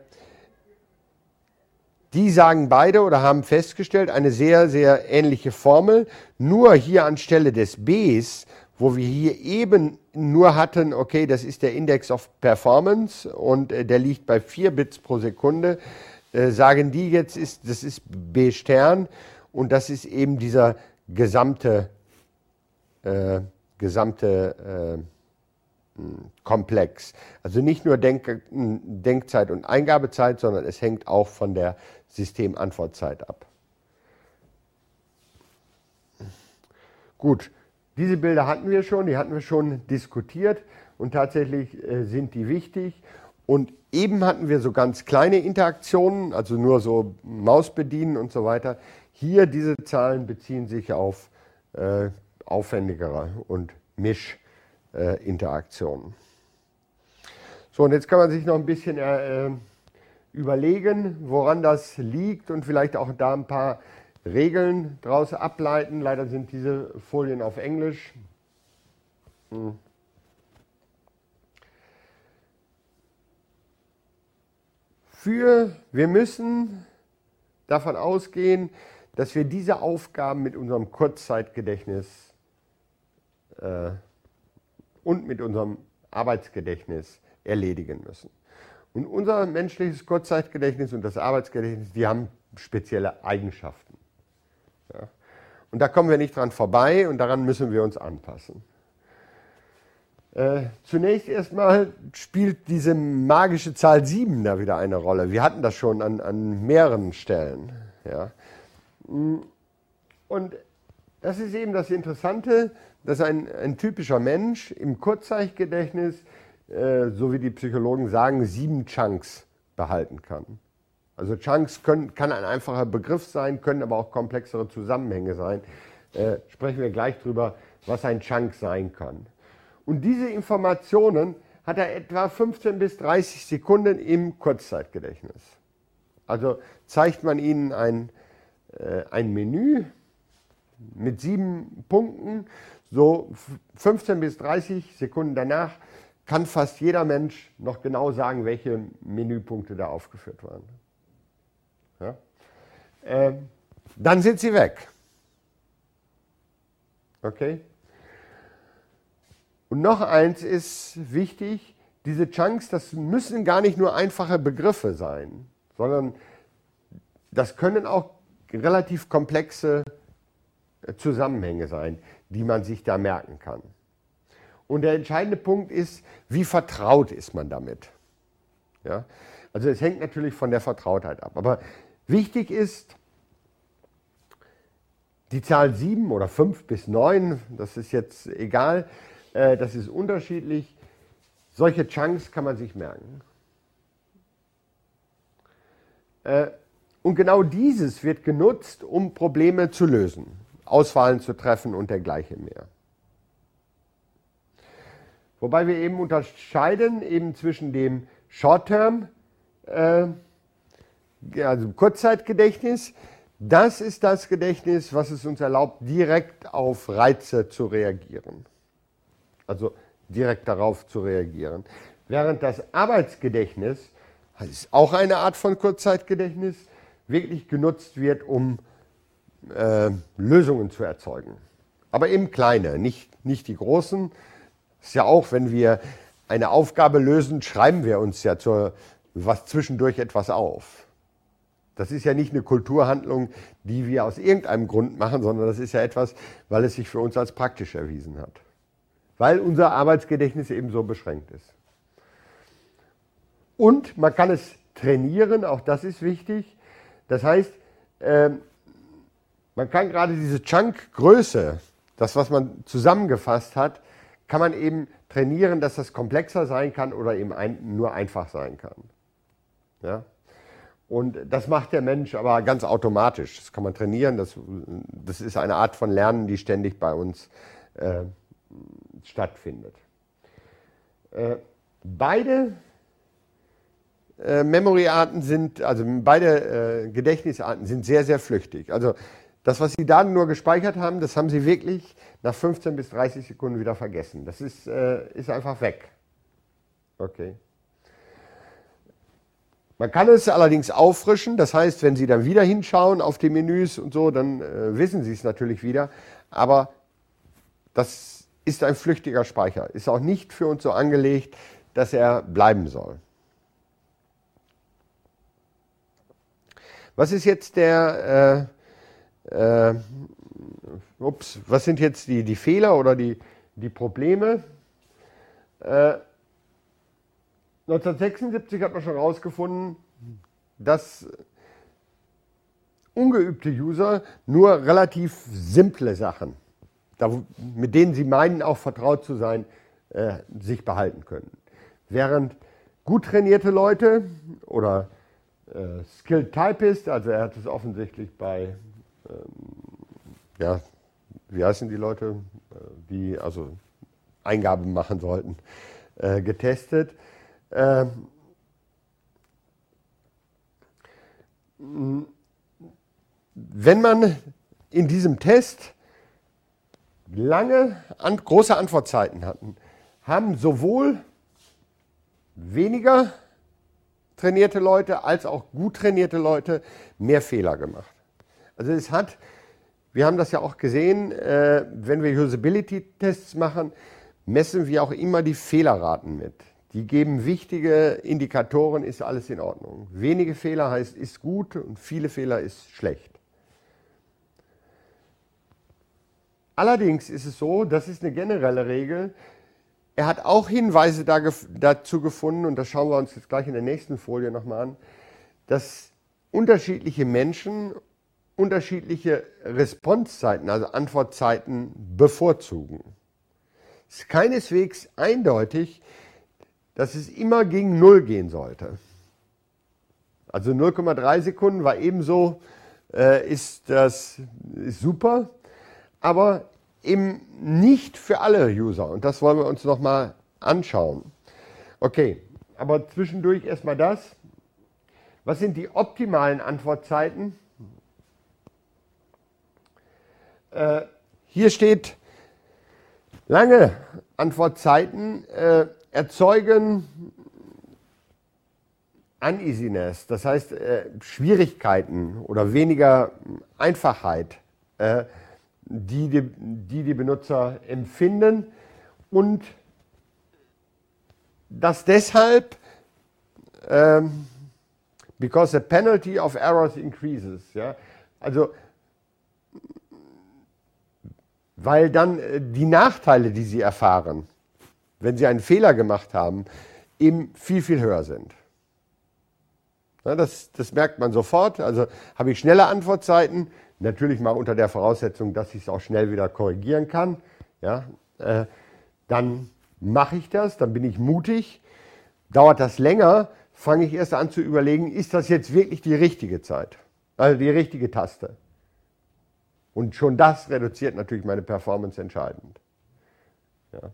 die sagen beide oder haben festgestellt, eine sehr, sehr ähnliche Formel, nur hier anstelle des Bs, wo wir hier eben nur hatten, okay, das ist der Index of Performance und der liegt bei 4 Bits pro Sekunde, sagen die jetzt, das ist B' und das ist eben dieser gesamte Komplex. Also nicht nur Denkzeit und Eingabezeit, sondern es hängt auch von der Systemantwortzeit ab. Gut, diese Bilder hatten wir schon, die hatten wir schon diskutiert, und tatsächlich sind die wichtig. Und eben hatten wir so ganz kleine Interaktionen, also nur so Maus bedienen und so weiter. Hier, diese Zahlen beziehen sich auf aufwendigere und Mischinteraktionen. So, und jetzt kann man sich noch ein bisschen überlegen, woran das liegt, und vielleicht auch da ein paar Regeln daraus ableiten. Leider sind diese Folien auf Englisch. Wir müssen davon ausgehen, dass wir diese Aufgaben mit unserem Kurzzeitgedächtnis und mit unserem Arbeitsgedächtnis erledigen müssen. Und unser menschliches Kurzzeitgedächtnis und das Arbeitsgedächtnis, die haben spezielle Eigenschaften. Ja? Und da kommen wir nicht dran vorbei, und daran müssen wir uns anpassen. Zunächst erstmal spielt diese magische Zahl 7 da wieder eine Rolle. Wir hatten das schon an mehreren Stellen. Ja? Und das ist eben das Interessante, dass ein typischer Mensch im Kurzzeitgedächtnis, so wie die Psychologen sagen, 7 Chunks behalten kann. Also Chunks kann ein einfacher Begriff sein, können aber auch komplexere Zusammenhänge sein. Sprechen wir gleich drüber, was ein Chunk sein kann. Und diese Informationen hat er etwa 15 bis 30 Sekunden im Kurzzeitgedächtnis. Also zeigt man Ihnen ein Menü mit 7 Punkten, so 15 bis 30 Sekunden danach kann fast jeder Mensch noch genau sagen, welche Menüpunkte da aufgeführt waren. Ja? Dann sind sie weg. Okay? Und noch eins ist wichtig, diese Chunks, das müssen gar nicht nur einfache Begriffe sein, sondern das können auch relativ komplexe Zusammenhänge sein, die man sich da merken kann. Und der entscheidende Punkt ist, wie vertraut ist man damit? Ja? Also es hängt natürlich von der Vertrautheit ab. Aber wichtig ist, die Zahl 7 oder 5 bis 9, das ist jetzt egal, das ist unterschiedlich. Solche Chunks kann man sich merken. Und genau dieses wird genutzt, um Probleme zu lösen, Auswahlen zu treffen und dergleichen mehr. Wobei wir eben unterscheiden eben zwischen dem Short-Term, also Kurzzeitgedächtnis. Das ist das Gedächtnis, was es uns erlaubt, direkt auf Reize zu reagieren. Also direkt darauf zu reagieren. Während das Arbeitsgedächtnis, das ist auch eine Art von Kurzzeitgedächtnis, wirklich genutzt wird, um Lösungen zu erzeugen. Aber eben kleine, nicht die großen. Das ist ja auch, wenn wir eine Aufgabe lösen, schreiben wir uns ja zwischendurch etwas auf. Das ist ja nicht eine Kulturhandlung, die wir aus irgendeinem Grund machen, sondern das ist ja etwas, weil es sich für uns als praktisch erwiesen hat. Weil unser Arbeitsgedächtnis eben so beschränkt ist. Und man kann es trainieren, auch das ist wichtig. Das heißt, man kann gerade diese Chunk-Größe, das, was man zusammengefasst hat, kann man eben trainieren, dass das komplexer sein kann oder eben nur einfach sein kann. Ja? Und das macht der Mensch aber ganz automatisch. Das kann man trainieren. Das ist eine Art von Lernen, die ständig bei uns stattfindet. Beide Memory-Arten sind, also beide Gedächtnisarten sind sehr, sehr flüchtig. Also das, was Sie da nur gespeichert haben, das haben Sie wirklich nach 15 bis 30 Sekunden wieder vergessen. Das ist einfach weg. Okay. Man kann es allerdings auffrischen, das heißt, wenn Sie dann wieder hinschauen auf die Menüs und so, dann wissen Sie es natürlich wieder. Aber das ist ein flüchtiger Speicher, ist auch nicht für uns so angelegt, dass er bleiben soll. Was ist jetzt was sind jetzt die Fehler oder die Probleme? 1976 hat man schon herausgefunden, dass ungeübte User nur relativ simple Sachen, mit denen sie meinen, auch vertraut zu sein, sich behalten können. Während gut trainierte Leute oder Skilled Typist, also er hat es offensichtlich bei, wie heißen die Leute, die also Eingaben machen sollten, getestet. Wenn man in diesem Test große Antwortzeiten hatten, haben sowohl weniger trainierte Leute als auch gut trainierte Leute mehr Fehler gemacht. Also wir haben das ja auch gesehen, wenn wir Usability-Tests machen, messen wir auch immer die Fehlerraten mit. Die geben wichtige Indikatoren, ist alles in Ordnung. Wenige Fehler heißt, ist gut und viele Fehler ist schlecht. Allerdings ist es so, das ist eine generelle Regel. Er hat auch Hinweise dazu gefunden, und das schauen wir uns jetzt gleich in der nächsten Folie nochmal an, dass unterschiedliche Menschen unterschiedliche Responsezeiten, also Antwortzeiten, bevorzugen. Es ist keineswegs eindeutig, dass es immer gegen 0 gehen sollte. Also 0,3 Sekunden war ebenso, ist super, aber eben nicht für alle User. Und das wollen wir uns nochmal anschauen. Okay, aber zwischendurch erstmal das. Was sind die optimalen Antwortzeiten? Hier steht, lange Antwortzeiten erzeugen Uneasiness, das heißt Schwierigkeiten oder weniger Einfachheit, die Benutzer empfinden, und das deshalb, because the penalty of errors increases. Ja? Also, weil dann die Nachteile, die sie erfahren, wenn sie einen Fehler gemacht haben, eben viel, viel höher sind. Ja, das merkt man sofort. Also habe ich schnelle Antwortzeiten, natürlich mal unter der Voraussetzung, dass ich es auch schnell wieder korrigieren kann. Ja, dann mache ich das, dann bin ich mutig. Dauert das länger, fange ich erst an zu überlegen, ist das jetzt wirklich die richtige Zeit, also die richtige Taste. Und schon das reduziert natürlich meine Performance entscheidend. Ja.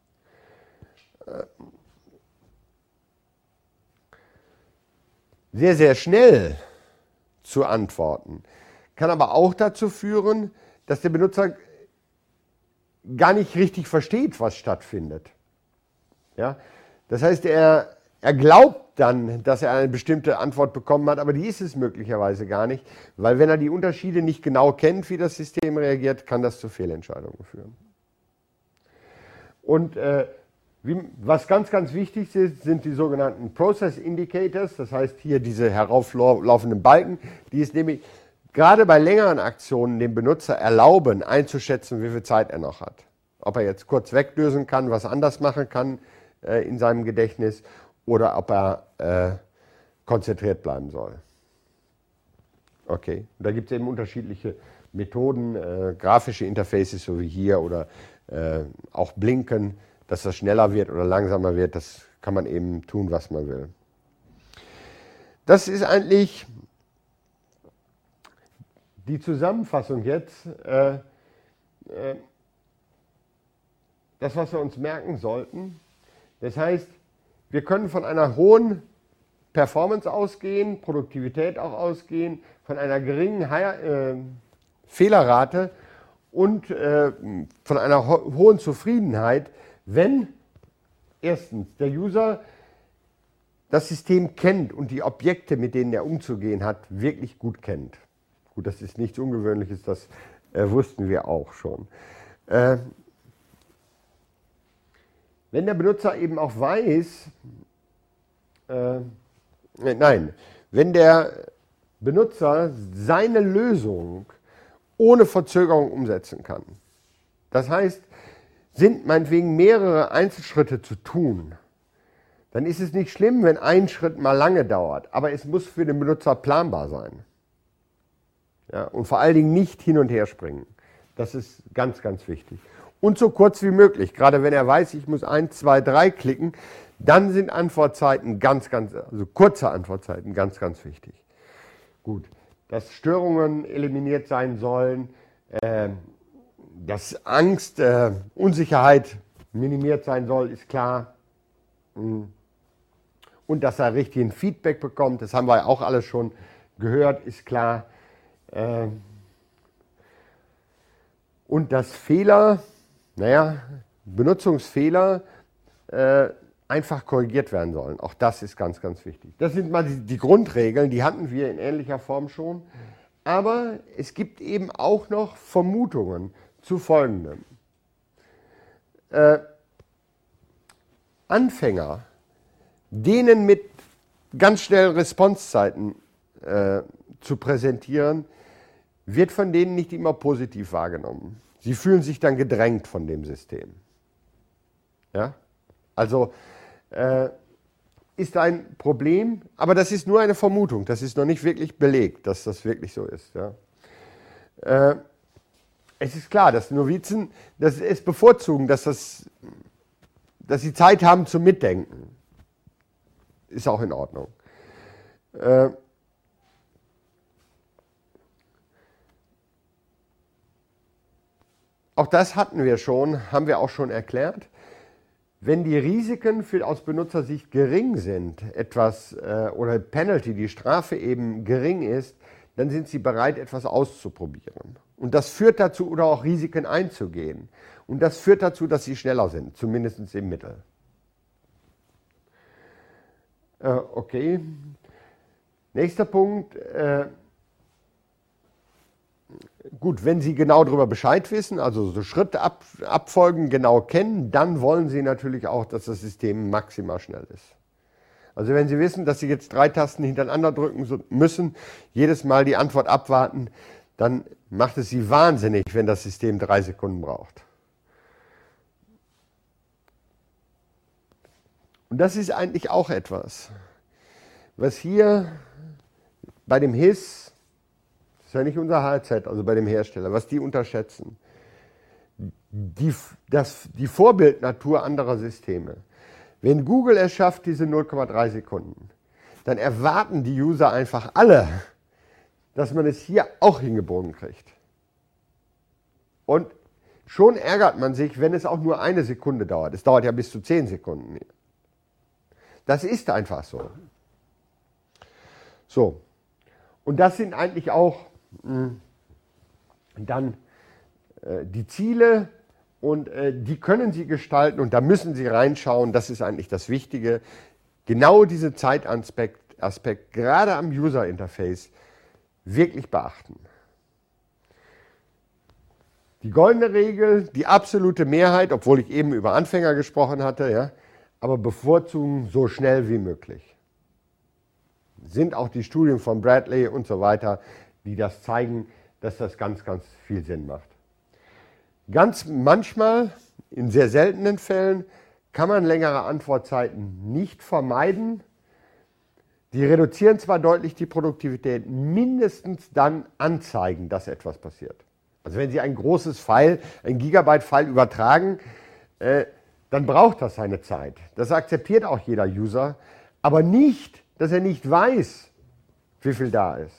Sehr, sehr schnell zu antworten kann aber auch dazu führen, dass der Benutzer gar nicht richtig versteht, was stattfindet. Ja? Das heißt, er glaubt dann, dass er eine bestimmte Antwort bekommen hat, aber die ist es möglicherweise gar nicht, weil wenn er die Unterschiede nicht genau kennt, wie das System reagiert, kann das zu Fehlentscheidungen führen. Und was ganz, ganz wichtig ist, sind die sogenannten Process Indicators, das heißt hier diese herauflaufenden Balken, die es nämlich gerade bei längeren Aktionen dem Benutzer erlauben, einzuschätzen, wie viel Zeit er noch hat. Ob er jetzt kurz weglösen kann, was anders machen kann in seinem Gedächtnis, oder ob er konzentriert bleiben soll. Okay, und da gibt es eben unterschiedliche Methoden, grafische Interfaces, so wie hier, oder auch Blinken, dass das schneller wird oder langsamer wird. Das kann man eben tun, was man will. Das ist eigentlich die Zusammenfassung jetzt. Das, was wir uns merken sollten. Das heißt, wir können von einer hohen Performance ausgehen, Produktivität auch ausgehen, von einer geringen Fehlerrate und von einer hohen Zufriedenheit, wenn erstens der User das System kennt und die Objekte, mit denen er umzugehen hat, wirklich gut kennt. Gut, das ist nichts Ungewöhnliches, das wussten wir auch schon. Wenn der Benutzer eben auch weiß, wenn der Benutzer seine Lösung ohne Verzögerung umsetzen kann. Das heißt, sind meinetwegen mehrere Einzelschritte zu tun, dann ist es nicht schlimm, wenn ein Schritt mal lange dauert, aber es muss für den Benutzer planbar sein. Ja, und vor allen Dingen nicht hin und her springen. Das ist ganz, ganz wichtig. Und so kurz wie möglich. Gerade wenn er weiß, ich muss 1, 2, 3 klicken, dann sind Antwortzeiten also kurze Antwortzeiten ganz, ganz wichtig. Gut, dass Störungen eliminiert sein sollen, dass Angst, Unsicherheit minimiert sein soll, ist klar. Und dass er richtigen Feedback bekommt, das haben wir auch alles schon gehört, ist klar. Und dass Fehler, Benutzungsfehler einfach korrigiert werden sollen. Auch das ist ganz, ganz wichtig. Das sind mal die Grundregeln, die hatten wir in ähnlicher Form schon. Aber es gibt eben auch noch Vermutungen zu Folgendem. Anfänger, denen mit ganz schnellen Responsezeiten zu präsentieren, wird von denen nicht immer positiv wahrgenommen. Sie fühlen sich dann gedrängt von dem System. Ja? Also ist ein Problem, aber das ist nur eine Vermutung. Das ist noch nicht wirklich belegt, dass das wirklich so ist. Ja? Es ist klar, dass Novizen es bevorzugen, dass sie Zeit haben zum Mitdenken. Ist auch in Ordnung. Auch das hatten wir schon, haben wir auch schon erklärt. Wenn die Risiken aus Benutzersicht gering sind, oder Penalty, die Strafe eben gering ist, dann sind sie bereit, etwas auszuprobieren. Und das führt dazu, oder auch Risiken einzugehen. Und das führt dazu, dass sie schneller sind, zumindest im Mittel. Okay. Nächster Punkt. Gut, wenn Sie genau darüber Bescheid wissen, also so Schrittabfolgen genau kennen, dann wollen Sie natürlich auch, dass das System maximal schnell ist. Also wenn Sie wissen, dass Sie jetzt 3 Tasten hintereinander drücken müssen, jedes Mal die Antwort abwarten, dann macht es Sie wahnsinnig, wenn das System 3 Sekunden braucht. Und das ist eigentlich auch etwas, was hier bei dem HIS, das ist ja nicht unser HZ, also bei dem Hersteller, was die unterschätzen, die Vorbildnatur anderer Systeme. Wenn Google es schafft, diese 0,3 Sekunden, dann erwarten die User einfach alle, dass man es hier auch hingebogen kriegt. Und schon ärgert man sich, wenn es auch nur 1 Sekunde dauert. Es dauert ja bis zu 10 Sekunden. Das ist einfach so. So. Und das sind eigentlich auch dann die Ziele, und die können Sie gestalten und da müssen Sie reinschauen. Das ist eigentlich das Wichtige. Genau diesen Zeitaspekt, gerade am User-Interface, wirklich beachten. Die goldene Regel, die absolute Mehrheit, obwohl ich eben über Anfänger gesprochen hatte, ja, aber bevorzugen so schnell wie möglich. Sind auch die Studien von Bradley und so weiter, die das zeigen, dass das ganz, ganz viel Sinn macht. Ganz manchmal, in sehr seltenen Fällen, kann man längere Antwortzeiten nicht vermeiden. Die reduzieren zwar deutlich die Produktivität, mindestens dann anzeigen, dass etwas passiert. Also wenn Sie ein großes File, ein Gigabyte-File übertragen, dann braucht das seine Zeit. Das akzeptiert auch jeder User, aber nicht, dass er nicht weiß, wie viel da ist.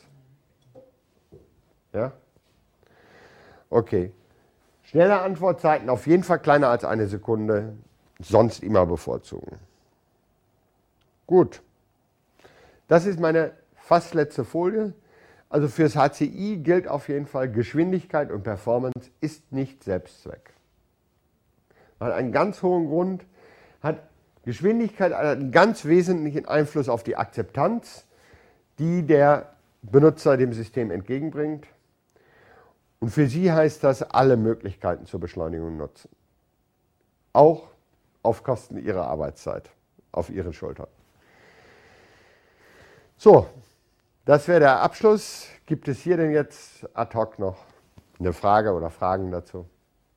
Ja? Okay. Schnelle Antwortzeiten auf jeden Fall kleiner als 1 Sekunde, sonst immer bevorzugen. Gut. Das ist meine fast letzte Folie. Also fürs HCI gilt auf jeden Fall, Geschwindigkeit und Performance ist nicht Selbstzweck. Hat einen ganz hohen Grund, Geschwindigkeit hat einen ganz wesentlichen Einfluss auf die Akzeptanz, die der Benutzer dem System entgegenbringt. Und für Sie heißt das, alle Möglichkeiten zur Beschleunigung nutzen. Auch auf Kosten Ihrer Arbeitszeit, auf Ihren Schultern. So, das wäre der Abschluss. Gibt es hier denn jetzt ad hoc noch eine Frage oder Fragen dazu?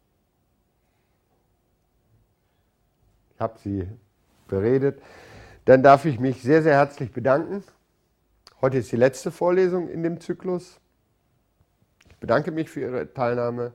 Ich habe Sie beredet. Dann darf ich mich sehr, sehr herzlich bedanken. Heute ist die letzte Vorlesung in dem Zyklus. Ich bedanke mich für Ihre Teilnahme,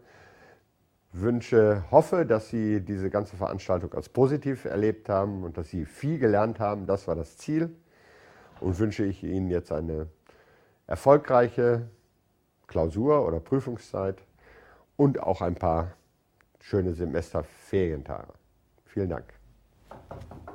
hoffe, dass Sie diese ganze Veranstaltung als positiv erlebt haben und dass Sie viel gelernt haben. Das war das Ziel. Und wünsche ich Ihnen jetzt eine erfolgreiche Klausur oder Prüfungszeit und auch ein paar schöne Semesterferientage. Vielen Dank.